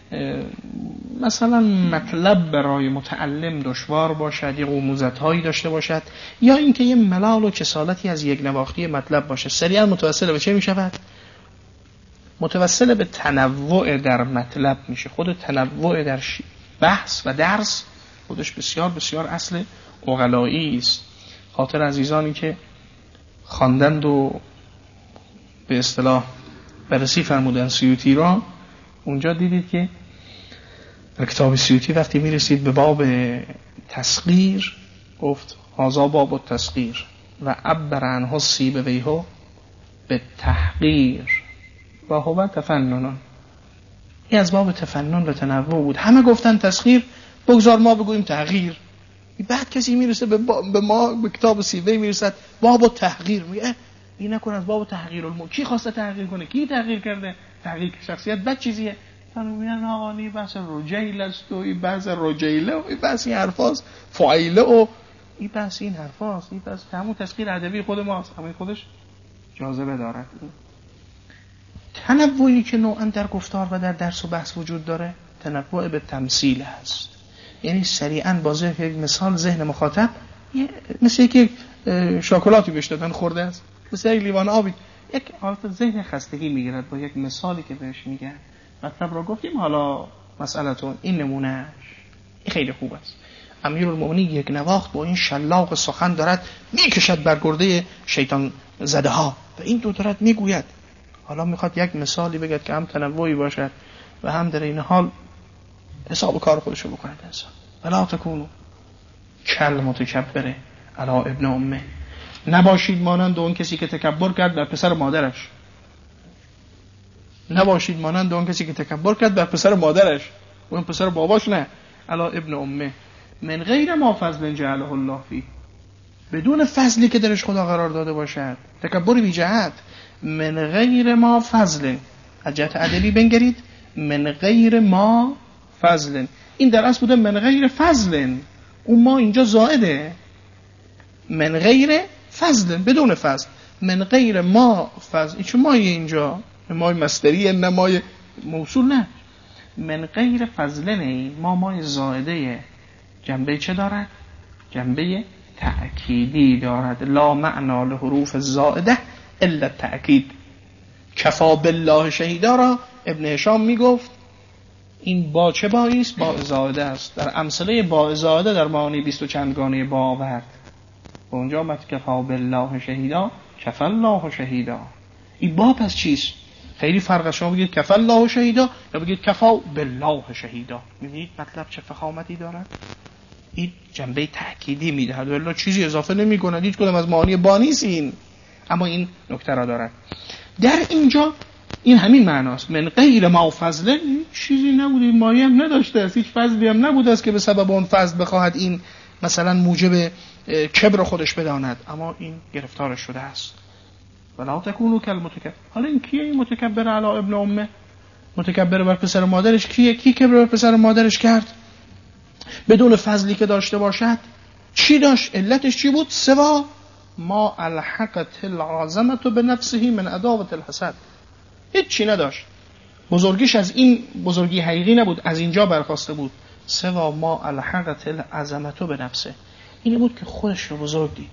مثلا مطلب برای متعلم دشوار باشد، یا غموزت‌هایی داشته باشد، یا اینکه یه ملال و کسالتی از یک نواختی مطلب باشه. سریعا متوسل به چه میشود؟ متوسل به تنوع در مطلب میشه. خود تنوع در بحث و درس خودش بسیار بسیار اصل عقلایی است. خاطر عزیزانی که خواندند و به اصطلاح بررسی فرمودن سیوطی را، اونجا دیدید که در کتاب سیوطی وقتی میرسید به باب تسخیر گفت هذا باب التسخیر و عبر عنه سیبویه به تحقیر و هو تفنن. این از باب تفنن و تنوع بود. همه گفتن تسخیر، بگذار ما بگوییم تغییر. بعد کسی میرسه به ما به کتاب سیبوی میرسد باب التحقیر، میگه این نکن از باب تحقیر الملک. کی خواسته تحقیر کنه؟ کی تحقیر کرده؟ تحقیر شخصیت بد چیزیه. فرمودن آقا این بحث رجیل است و این بحث رجیله و این بحث این حرفاست، فعیله و این بحث این حرفاست، این بحث همون تسخیر ادبی خود ماست، همین خودش جاذبه دارد. تنوعی که نوعا در گفتار و در درس و بحث وجود داره تنوع به تمثیل هست. یعنی سریعا با ذکر یک مثال ذهن مخاطب مثل یک شکلاتی بهش دادن خورده است، مثل یک لیوان آبی یک حالت ذهن خستگی میگیرد با یک مثالی که بهش میگن. مطلب را گفتیم، حالا مسئلتون این نمونهش این خیلی خوب است. امیرالمومنین یک نواخت با این شلاق سخن دارد میکشد بر گرده شیطان زده ها و این دو دارد میگوید. حالا میخواد یک مثالی بگید که هم تنوعی باشد و هم در این حال حساب کار خودشو بکنه انسان. ولا تکونوا کالمتکبر علی ابن امه، نباشید مانند اون کسی که تکبر کرد بر پسر مادرش. نباشید مانند اون کسی که تکبر کرد بر پسر مادرش، اون پسر باباش نه. علی ابن امه من غیر ما فضل جعله الله فی، بدون فضلی که درش خدا قرار داده باشد. تکبر بی جهت. من غیر ما فضل، از جهت عدلی بنگرید، من غیر ما فضل، این در اصل بوده من غیر فضل، اون ما اینجا زائده. من غیر فضل، بدون فضل. من غیر ما فضل، این چه مایه اینجا؟ مای مصدریه نه مای موصول نه. من غیر فضل نه، ما مای زائده. جنبه چه دارد؟ جنبه تأکیدی دارد. لا معنا لحروف الزائده الا تأکید. کفا بالله شهیدا را ابن هشام میگفت این با چه بایی است؟ با زائده است. در امثله با زائده در معانی 20 و چندگانه با آورد. و اونجا آمد کفا بالله شهیدا، کفا الله شهیدا. این با پس چیست؟ خیلی فرق است. شما بگید کفا الله شهیدا یا بگید کفا بالله شهیدا. می‌بینید مطلب چه فخامتی دارد؟ این جنبه تأکیدی میدهد ولی چیزی اضافه نمی‌کند. هیچ کدام از معانی با نیست این، اما این نکته را دارد. در اینجا این همین معناست. من غیر ما فضل، چیزی نبود، این مایه هم نداشته است، هیچ فضلی هم نبود است که به سبب اون فضل بخواهد این مثلا موجب کبر خودش بداند، اما این گرفتارش شده است. ولا تکونوا کالمتکبر. حالا این کیه این متکبر علی ابن امه؟ متکبر بر پسر مادرش کیه؟ کی کبر بر پسر مادرش کرد بدون فضلی که داشته باشد؟ چی داشت؟ علتش چی بود؟ سوا ما الحقت العظمه بنفسه من عداوه الحسد. هیچ چی نداشت. بزرگیش از این بزرگی حقیقی نبود، از اینجا برخواسته بود. سوا ما الحقت العظمه بنفسه، این بود که خودش رو بزرگ دید.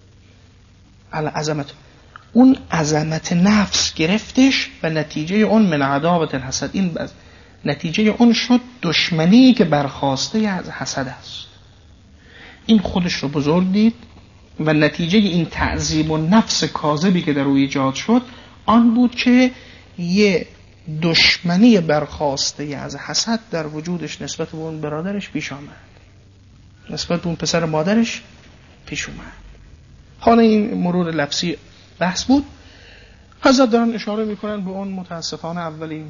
العظمت، اون عظمت نفس گرفتش و نتیجه اون من عداوه الحسد، این نتیجه اون شد دشمنی که برخواسته از حسد است. این خودش رو بزرگ دید و نتیجه این تعظیم و نفس کاذبی که در او ایجاد شد آن بود که یه دشمنی برخواسته از حسد در وجودش نسبت به اون برادرش پیش آمد، نسبت به اون پسر مادرش پیش اومد. حالا این مرور لفظی بحث بود. حضرت دارن اشاره میکنن به اون متاسفانه اولین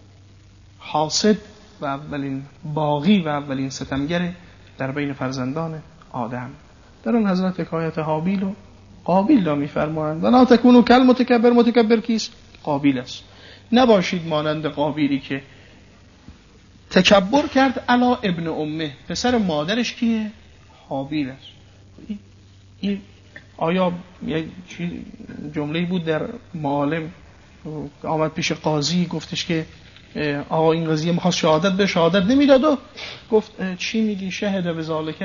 حاسد و اولین باغی و اولین ستمگر در بین فرزندان آدم. در اون حضرت حکایت حابیل و قابیل را میفرمایند ولا تکونوا کالمتکبر. متکبر کیست؟ قابیل است. نباشید مانند قابیلی که تکبر کرد علی ابن امه. پسر مادرش کیه؟ حابیل است. این آیا یک جمله‌ای بود در معالم آمد پیش قاضی گفتش که آقا این قضیه می‌خواست شهادت به شهادت نمیداد و گفت چی میگی؟ شهد بذالک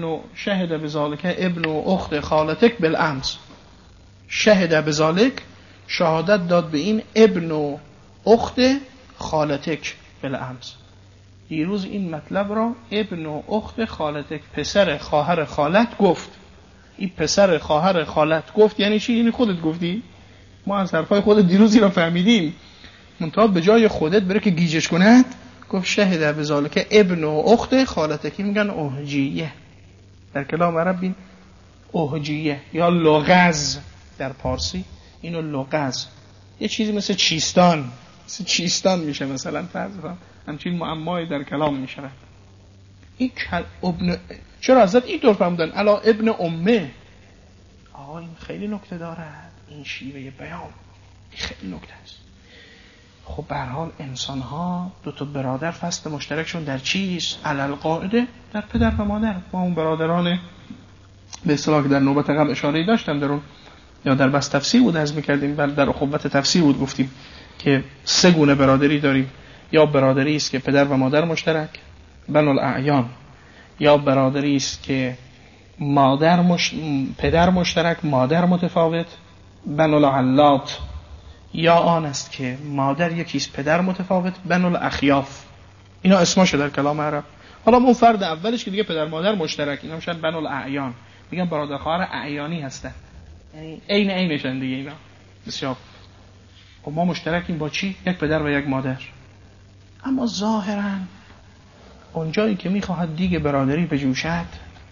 ابن اخت خالتک بالامس. شهد بذالک، شهادت داد به این ابن اخت خالتک بالامس. دیروز این مطلب را ابن اخت خالتک، پسر خواهر خالت گفت. این پسر خواهر خالت گفت یعنی چی؟ یعنی خودت گفتی؟ ما از حرفای خودت دیروزی را فهمیدیم. منتها به جای خودت بره که گیجش کند گفت شهد بذالک ابن اخت خالتکی، میگن اوهجیه در کلام عرب. این اوهجیه یا لغز در پارسی، اینو لغز، یه چیزی مثل چیستان میشه مثلا، فرض کنم همچین معمایی در کلام میشه. این ابن، چرا حضرت این طور فرمودن علا ابن امه؟ آقا این خیلی نکته دارد، این شیوه بیان خیلی نکته است. خب به هر حال انسان ها دو تا برادر فصل مشترکشون در چیست؟ علل قاعده در پدر و مادر. ما اون برادران به اصطلاح که در نوبت قبل اشاره‌ای داشتم در اون یا در بس تفسیر بود از می‌کردیم، در اخوت تفسیر بود گفتیم که سه گونه برادری داریم. یا برادری است که پدر و مادر مشترک بن الاعیان، یا برادری است که پدر مشترک مادر متفاوت بن العلات، یا آن است که مادر یکیست پدر متفاوت، بنو الاخیاف، اینا اسماشه در کلام عرب. حالا اون فرد اولش که دیگه پدر مادر مشترک، اینا میشن بنو الاعیان، میگن برادر خواهر اعیانی هستن، یعنی عینشن دیگه اینا. بسیار خب ما مشترکیم با چی؟ یک پدر و یک مادر. اما ظاهرا اونجایی که میخواهد دیگه برادری بجوشد،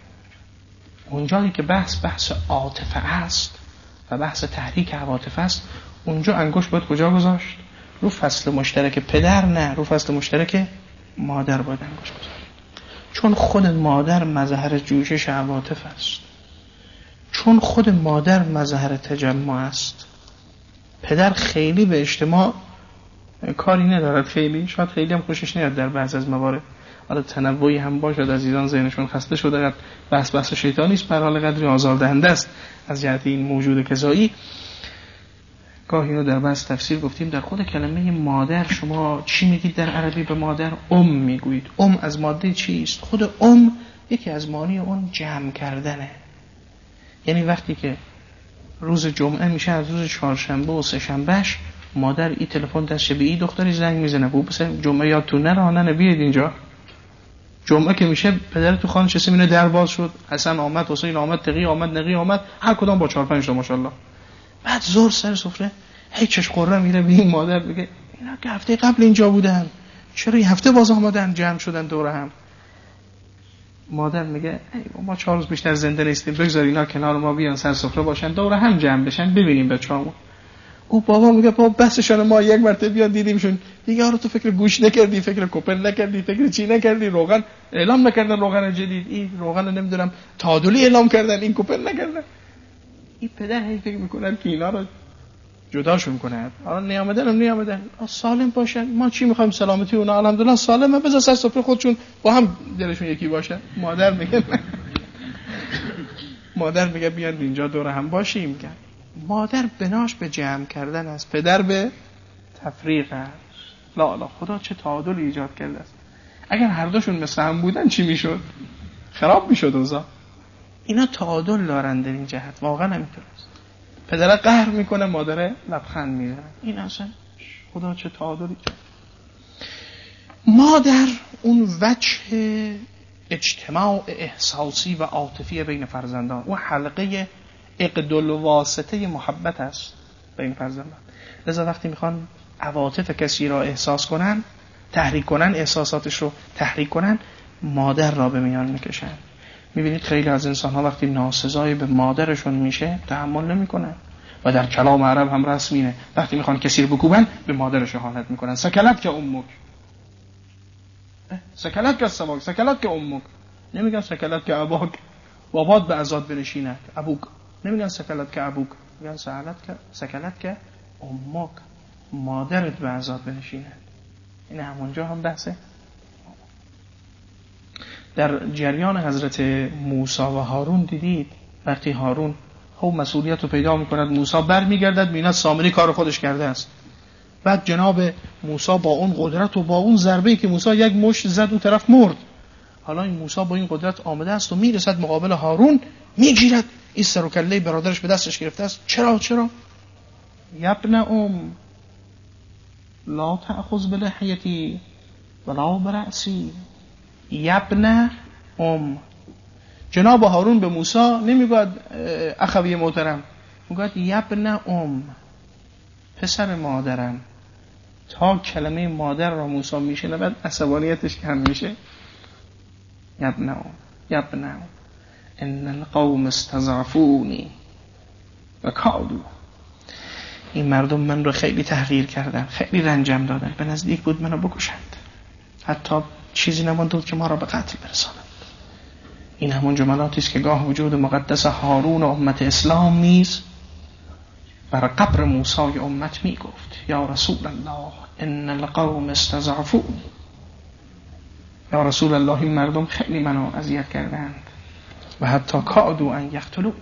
اونجایی که بحث عاطفه است و بحث تحریک عواطف است، اونجا انگشت باید کجا گذاشت؟ رو فصل مشترک پدر، نه رو فصل مشترک مادر باید انگشت گذاشت. چون خود مادر مظهر جوشش عواطف است، چون خود مادر مظهر تجمع است. پدر خیلی به اجتماع کاری ندارد، شاید خیلی هم خوشش نیاد در بعض از موارد. حالا تنوعی هم باشد، عزیزان ذهنشون خسته شده، بحث شیطانی است، به حال قدری آزاردهنده است از جهت این موجود کذایی. گاهی اینو در بحث تفسیر گفتیم، در خود کلمه مادر شما چی میگید در عربی به مادر؟ میگویید. از ماده چیست؟ خود یکی از معانی اون جمع کردنه. یعنی وقتی که روز جمعه میشه، از روز چهارشنبه و سه شنبهش مادر این تلفن دستش به این دختری زنگ میزنه، بو بس جمعه یادتون نره بیاید اینجا. جمعه که میشه پدر تو خانه چه میونه در باز شد، حسن آمد، حسین آمد، تقی آمد، نقی آمد، هر کدام با 4-5 تا ماشاءالله. بعد زور سر سفره هی چش قره میره به این مادر بگه اینا که هفته قبل اینجا بودن، چرا این هفته باز آمدن جمع شدن دور هم؟ مادر میگه ما 4 روز بیشتر زنده نیستیم، بگذار اینا کنار ما بیان سر سفره باشن، دور هم جمع بشن، ببینیم بچه‌مون. او بابا میگه بابا بسشون، ما یک مرتبه بیان دیدیمشون دیگه. آره تو فکر گوش نکردی، فکر کوپن نکردی، فکر چی نکردی، روغن اعلام نکردن، روغن جدید، این روغن نمیدونم تعادلی اعلام کردن، این کوپن نکردن. این پدر هی فکر میکنن که اینا رو جداشون کنه. حالا نیامدن سالم باشن، ما چی میخوایم؟ سلامتی اونا الحمدلله سالمه، بذار سر سفره خودشون با هم دلشون یکی باشه. مادر میگه بیان اینجا دور هم باشیم. میگن مادر بناش به جمع کردن است، پدر به تفریق است. لا خدا چه تعادل ایجاد کرده است. اگر هر دوشون مثل هم بودن چی میشد؟ خراب میشد اوضاع. اینا تعادل دارن در این جهت، واقعا همینطور است. پدر قهر میکنه، مادر لبخند میزنه. این اصلا خدا چه تعادلی. مادر اون وجه اجتماع احساسی و عاطفی بین فرزندان، اون حلقه عقد الواسطه محبت است بین فرزندان. لذا وقتی میخوان عواطف کسی را احساس کنن، تحریک کنن، احساساتش رو تحریک کنن، مادر را به میان میکشن. میبینید خیلی از انسان ها وقتی ناسزای به مادرشون میشه تحمل نمیکنن و در کلام عرب هم رسمینه، وقتی میخوان کسی رو بکوبن به مادرش حالت میکنن. سکلت که امک، سکلت که سماک، سکلت که امک. نمیگن سکلت که اباک، بابات به عزاد بنشیند، ابوک. نمیگن سکلت که ابوک، میگن سکلت که امک، مادرت به عزاد بنشیند. این همونجا هم بحثه. در جریان حضرت موسی و هارون دیدید وقتی هارون مسئولیت رو پیدا میکند، موسی بر میگردد میبیند سامری کار خودش کرده است. بعد جناب موسی با اون قدرت و با اون ضربه‌ای که موسی یک مشت زد اون طرف مرد، حالا این موسی با این قدرت آمده است و میرسد مقابل هارون، میگیرد این سر و کله برادرش به دستش گرفته است. چرا یبن لا تأخذ بلحیتی ولا برأسی. یبن جناب هارون به موسی نمیگوید اخوی محترم، میگوید یبن پسر مادرم. تا کلمه مادر را موسی میشنه بعد عصبانیتش کم میشه. یبن ان القوم استضعفونی و کادوا. این مردم من رو خیلی تحقیر کردن، خیلی رنجم دادن، به نزدیک بود منو بکشند، حتی چیزی نماند که ما را به قتل برسانند. این همون جملاتی است که گاه وجود مقدس هارون و امت اسلام نیز بر قبر موسی امت می گفت یا رسول الله ان القوم استضعفونی. یا رسول الله این مردم خیلی منو اذیت کردند و حتی کادوا ان یقتلونی.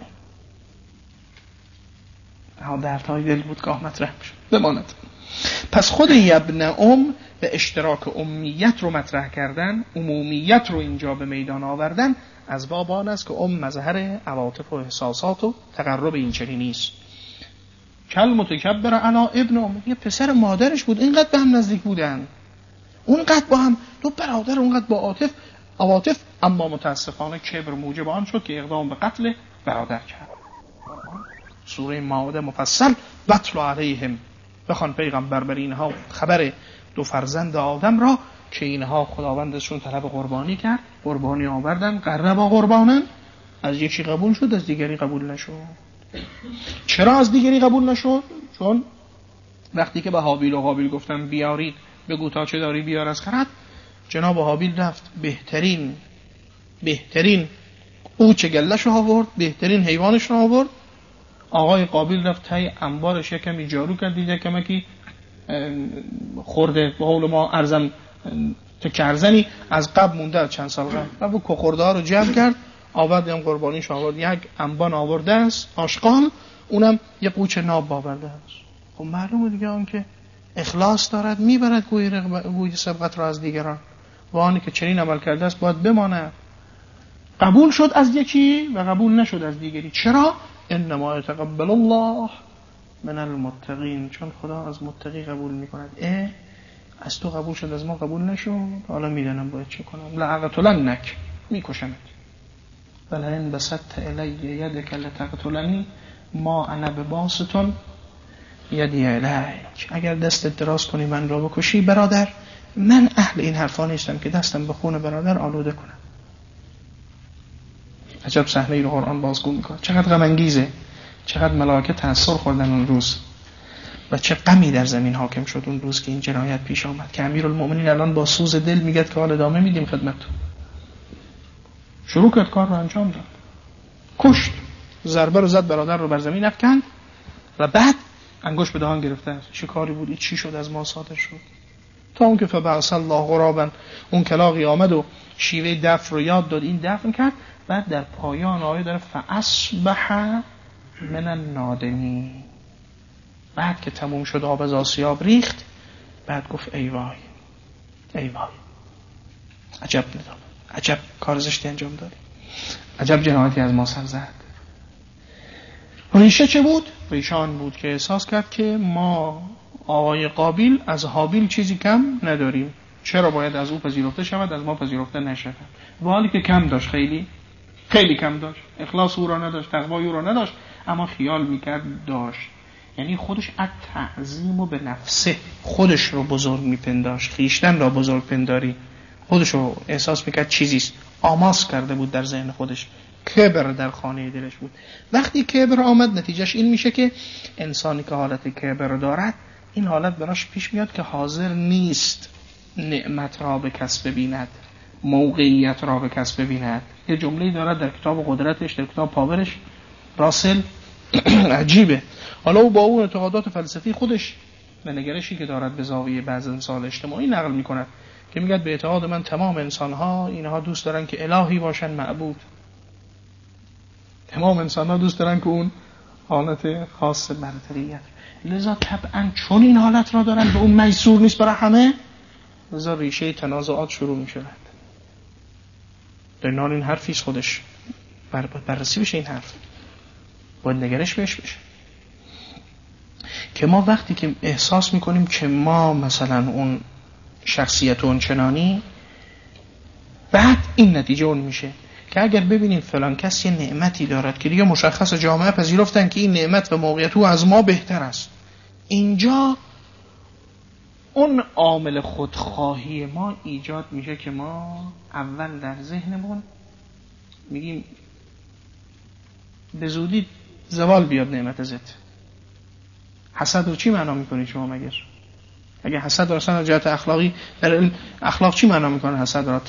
دردهای دل بود گاه مطرح میشد بماند. پس خود یبن به اشتراک امیت رو مطرح کردن، عمومیت رو اینجا به میدان آوردن، از باب آن است که مظهر عواطف و احساسات و تقرب این چنینی است. کل متکبر علی ابن ام، یه پسر مادرش بود، اینقدر به هم نزدیک بودن، اونقدر با هم دو برادر، اونقدر با عواطف، اما متاسفانه کبر موجب آن شد که اقدام به قتل برادر کرد. سوره مائده مفصل واتل علیهم، بخوان پیغمبر بر اینها خبر دو فرزند آدم را که اینها خداوندشون طلب قربانی کرد، قربانی آوردن، قربا قربانن، از یکی قبول شد از دیگری قبول نشد. چرا از دیگری قبول نشد؟ چون وقتی که به هابیل و قابیل گفتن بیارید بگو تا چه داری بیار از خرد، جناب هابیل رفت بهترین قوچ گلش رو آورد، بهترین حیوانش رو آورد. آقای قابیل رفت تای انبارش یکمی جارو کرد، دید یکمی خورده، به قول ما ارزم تکرزنی از قبل مونده، چند سال قبل، و با کخورده ها رو جمع کرد، آورد هم قربانیش آورد، یک انبان آورده است آشغال، اونم یه قوچ ناب آورده است. خب معلومه دیگه اون که اخلاص دارد میبرد گوی سبقت را از دیگران، و آنی که چنین عمل کرده است باید بماند. قبول شد از یکی و قبول نشد از دیگری. چرا؟ انما یتقبل الله من المتقین، چون خدا از متقی قبول میکند. از تو قبول شد از ما قبول نشد، حالا میدانم باید چه کنم، لأقتلنک، میکشمت. ولئن بسطت الی یدک لتقتلنی ما انا بباسط یدی الیک، اگر دستت دراز کنی من را بکشی برادر، من اهل این حرفا نیستم که دستم به خون برادر آلوده کنم. عجب صحنه‌ای رو قرآن بازگو میکنه. چقدر غم انگیزه، چقدر ملائکه تأثیر خوردن اون روز و چه غمی در زمین حاکم شد اون روز که این جنایت پیش آمد، که امیرالمومنین الان با سوز دل میگه که حال ادامه میدیم خدمتتون. شروع کرد کار رو انجام داد، کشت، ضربه رو زد، برادر رو بر زمین افکند و بعد انگشت به دهان گرفته. چه کاری بود؟ چی شد از ما صادر شد؟ تا اون که فبعث الله غرابا، اون کلاغی آمد و شیوه دفن رو یاد داد، این دفن کرد. بعد در پایان آیه داره فاصبح من النادمین، بعد که تموم شد آب از آسیاب ریخت، بعد گفت ای وای ای وای، عجب ندام، عجب کار زشتی انجام دادی، عجب جنایتی از ما سر زد. ریشه چه بود؟ ریشه آن بود که احساس کرد که ما آقای قابیل از هابیل چیزی کم نداریم، چرا باید از او پذیرفته شود از ما پذیرفته نشود؟ و حالی که کم داشت، خیلی کم داشت، اخلاص او را نداشت، تقوای او را نداشت، اما خیال میکرد داشت. یعنی خودش التعظیم به نفسه، خودش رو بزرگ میپنداشت، خیشتن را بزرگ پنداری، خودش رو احساس میکرد چیزیست، آماس کرده بود در ذهن خودش، کبر در خانه دلش بود. وقتی کبر آمد نتیجهش این میشه که انسانی که حالت کبر دارد، این حالت براش پیش میاد که حاضر نیست نعمت را به کسب ببیند، موقعیت را به کسب ببیند. یه جمله‌ای دارد در کتاب قدرتش، در کتاب پاورش، راسل، عجیبه. حالا او با اون اعتقادات فلسفی خودش به نگرشی که دارد به زاویه بعض انسان اجتماعی نقل میکند که میگه به اعتقاد من تمام انسان‌ها اینها دوست دارن که الهی باشن، معبود. تمام انسان‌ها دوست دارن که اون حالت خاص برتریت، لذا طبعا چون این حالت را دارن به اون میسور نیست برای همه، لذا ریشه تنازعات شروع می‌شود. در این حرفیست، خودش بررسی بشه، این حرف باید نگرش بهش بشه که ما وقتی که احساس میکنیم که ما مثلا اون شخصیت اون چنانی، بعد این نتیجه اون میشه که اگر ببینیم فلان کس یه نعمتی دارد که دیگه مشخص جامعه پذیرفتن که این نعمت و موقعیت او از ما بهتر است، اینجا اون عامل خودخواهی ما ایجاد میشه که ما اول در ذهنمون میگیم به زودی زوال بیاد نعمت ازت. حسد رو چی معنا میکنی شما مگر؟ اگه حسد رو اصلا جهت اخلاقی در علم اخلاق چی معنا میکنه حسد رو؟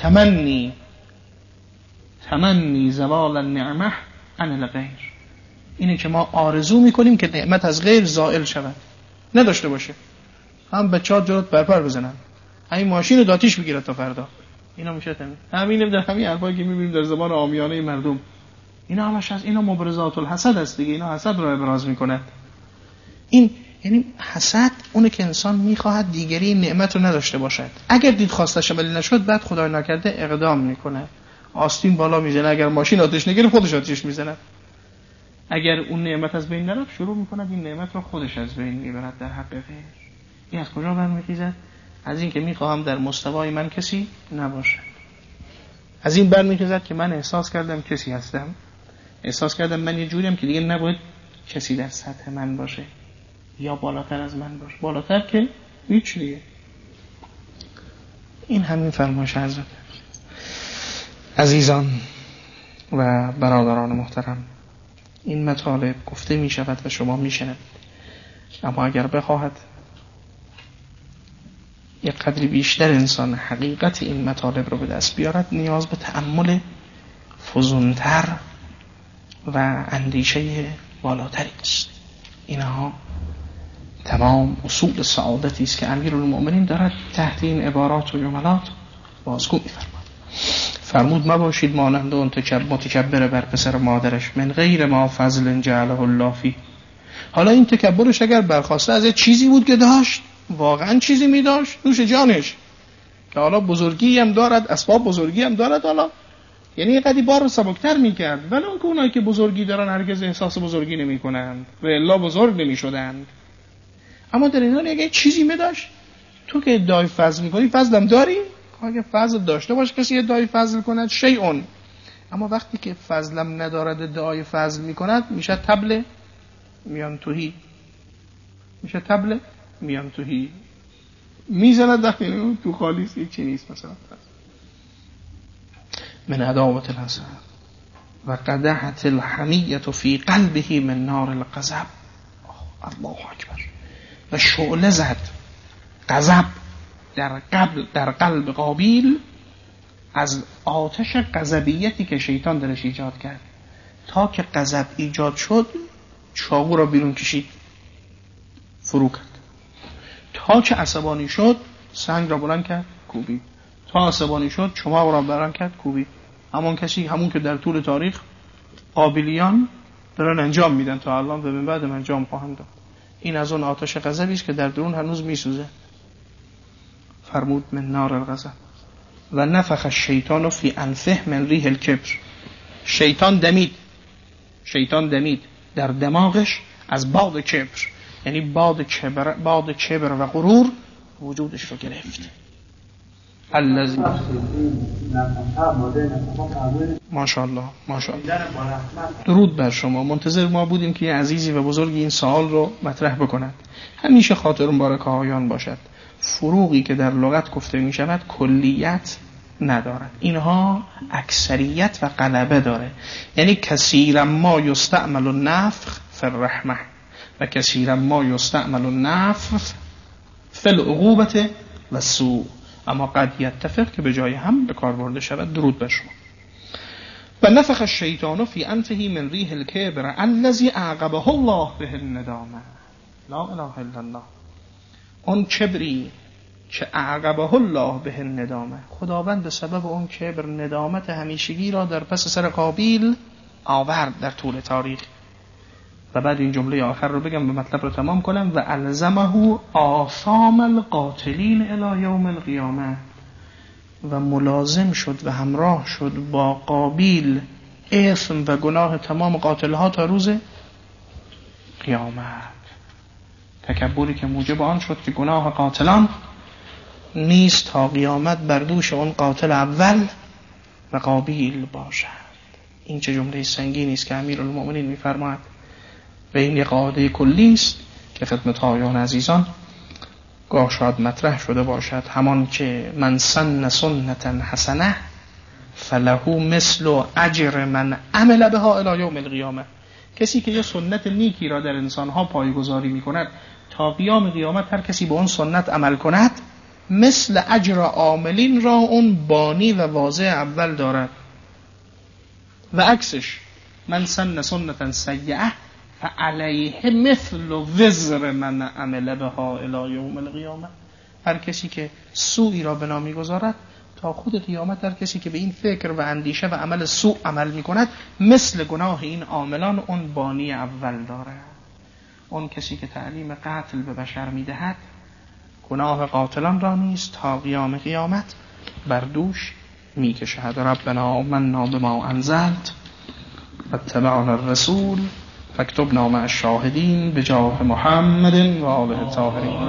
تمنی زوال النعمه عن الغیر، اینه که ما آرزو میکنیم که نعمت از غیر زائل شود، نداشته باشه. هم بچه‌ها جلوت برپر بزنن، همین ماشین رو داتیش بگیره تا فردا، اینا میشه همین در همین حرفایی که میبینیم در زبان عامیانه مردم، اینا همش از اینا مبرزات الحسد است دیگه، اینا حسد رو ابراز میکنه. این یعنی حسد اونه که انسان میخواهد دیگری نعمت رو نداشته باشد، اگر دید خواستش عملی نشد بعد خدای نکرده اقدام میکنه، آستین بالا میزنه، اگر ماشین آتش نگیره خودش آتش میزنه. اگر اون نعمت از بین نرفت شروع میکند این نعمت رو خودش از بین میبرد در حق غیر. این از کجا برمیخیزد؟ از این که میخواهم در مستوای من کسی نباشد. از این برمیخیزد که من احساس کردم کسی هستم، احساس کردم من یه جوریم که دیگه نباید کسی در سطح من باشه یا بالاتر از من باشه. بالاتر که هیچ دیگه. این همین فرمایش حضرت. عزیزان و برادران محترم، این مطالب گفته می شود و شما می شنوید، اما اگر بخواهد یک قدری بیشتر انسان حقیقت این مطالب رو به دست بیارد، نیاز به تأمل فزونتر و اندیشه بالاتری است. اینها تمام اصول سعادتی است که امیرالمؤمنین دارد تحت این عبارات و جملات بازگو می‌فرماید. فرمود مباشید مانند متکبر بر پسر مادرش، من غیر ما فضل جعله الله فی. حالا این تکبرش اگر برخواسته از چیزی بود که داشت، واقعا چیزی می داشت نوش جانش، که حالا بزرگی هم دارد، اسباب بزرگی هم دارد، حالا یعنی یه قدری بار رو سبکتر می کرد، ولی اونایی که بزرگی دارن هرگز احساس بزرگی نمی کنند و الا بزرگ نمی شدند. اما در این حال اگه چیزی می داشت، تو که ادعای فضل می کنی، فضلم داری؟ اگه فضل داشته باش کسی ادعای فضل کند شیئون، اما وقتی که فضلم ندارد ادعای فضل می کند، میشه طبل میان توهی، میشه طبل میان توهی، میزند وقتی تو خالیست هیچی نیست. مثلا من عداوت الحسد و قدحت الحمیة فی قلبه من نار الغضب. الله اکبر. و شعله زد غضب در قلب قابیل از آتش غضبیتی که شیطان درش ایجاد کرد. تا که غضب ایجاد شد چاقو را بیرون کشید فرو کرد، تا که عصبانی شد سنگ را بلند کرد کوبید، تا عصبانی شد چماق را بلند کرد کوبید. همون که در طول تاریخ قابلیان دارن انجام میدن تا الان و به بعد انجام خواهند داد. این از اون آتش غضبی است که در درون هنوز میسوزه. فرمود من نار الغضب و نفخ الشیطان فی انفه من ریح الکبر. شیطان دمید در دماغش از باد کبر، یعنی باد کبر و غرور وجودش رو گرفت. الذی ماشاءالله درود بر شما. منتظر ما بودیم که یه عزیزی و بزرگی این سوال رو مطرح بکند. همیشه خاطر مبارک آیان باشد. فروغی که در لغت گفته می شود کلیت ندارد، اینها اکثریت و غلبه داره. یعنی کثیرا ما یستعمل النفخ فی الرحمه و کثیرا ما یستعمل النفخ فی العقوبه و السوء، اما قد یتفق که به جای هم به کار برده شود. درود بر شما. و نفخ الشیطان فی انفه من ریح الکبر الذی اعقبه الله به الندامه. لا اله الا الله. اون کبری که اعقبه الله به الندامه، خداوند به سبب اون کبر ندامت همیشگی را در پس سر قابیل آورد در طول تاریخ. و بعد این جمله آخر رو بگم و مطلب رو تمام کنم. و الزمه آثام القاتلین الی یوم القیامه، و ملازم شد و همراه شد با قابیل اثم و گناه تمام قاتلها تا روز قیامت. تکبری که موجب آن شد که گناه قاتلان نیست تا قیامت بر دوش اون قاتل اول و قابیل باشد. این چه جمله سنگینی است که امیرالمؤمنین می‌فرماید و این یک قاعده کلی است که خدمت آیان عزیزان گاه شاید مطرح شده باشد. همان که من سن سنتا حسنه فله مثل اجر من عمل بها الی یوم القیامه. کسی که یه سنت نیکی را در انسانها پایه‌گذاری می‌کند تا قیام قیامت، هر کسی به اون سنت عمل کند مثل اجر عاملین را اون بانی و واضع اول دارد. و عکسش من سن سنتا سیئه فعلیه مثل وزر من عمل بها الی یوم القیامه. هر کسی که سوئی را بنا می‌گذارد تا خود قیامت، هر کسی که به این فکر و اندیشه و عمل سوء عمل می‌کند مثل گناه این عاملان اون بانی اول دارد. اون کسی که تعلیم قتل به بشر می‌دهد گناه قاتلان را نیست تا قیام قیامت بر دوش می‌کشد. ربنا آمنا بما انزلت واتبعنا الرسول فاکتبنا مع الشاهدین بجاه محمد و آله الطاهرین.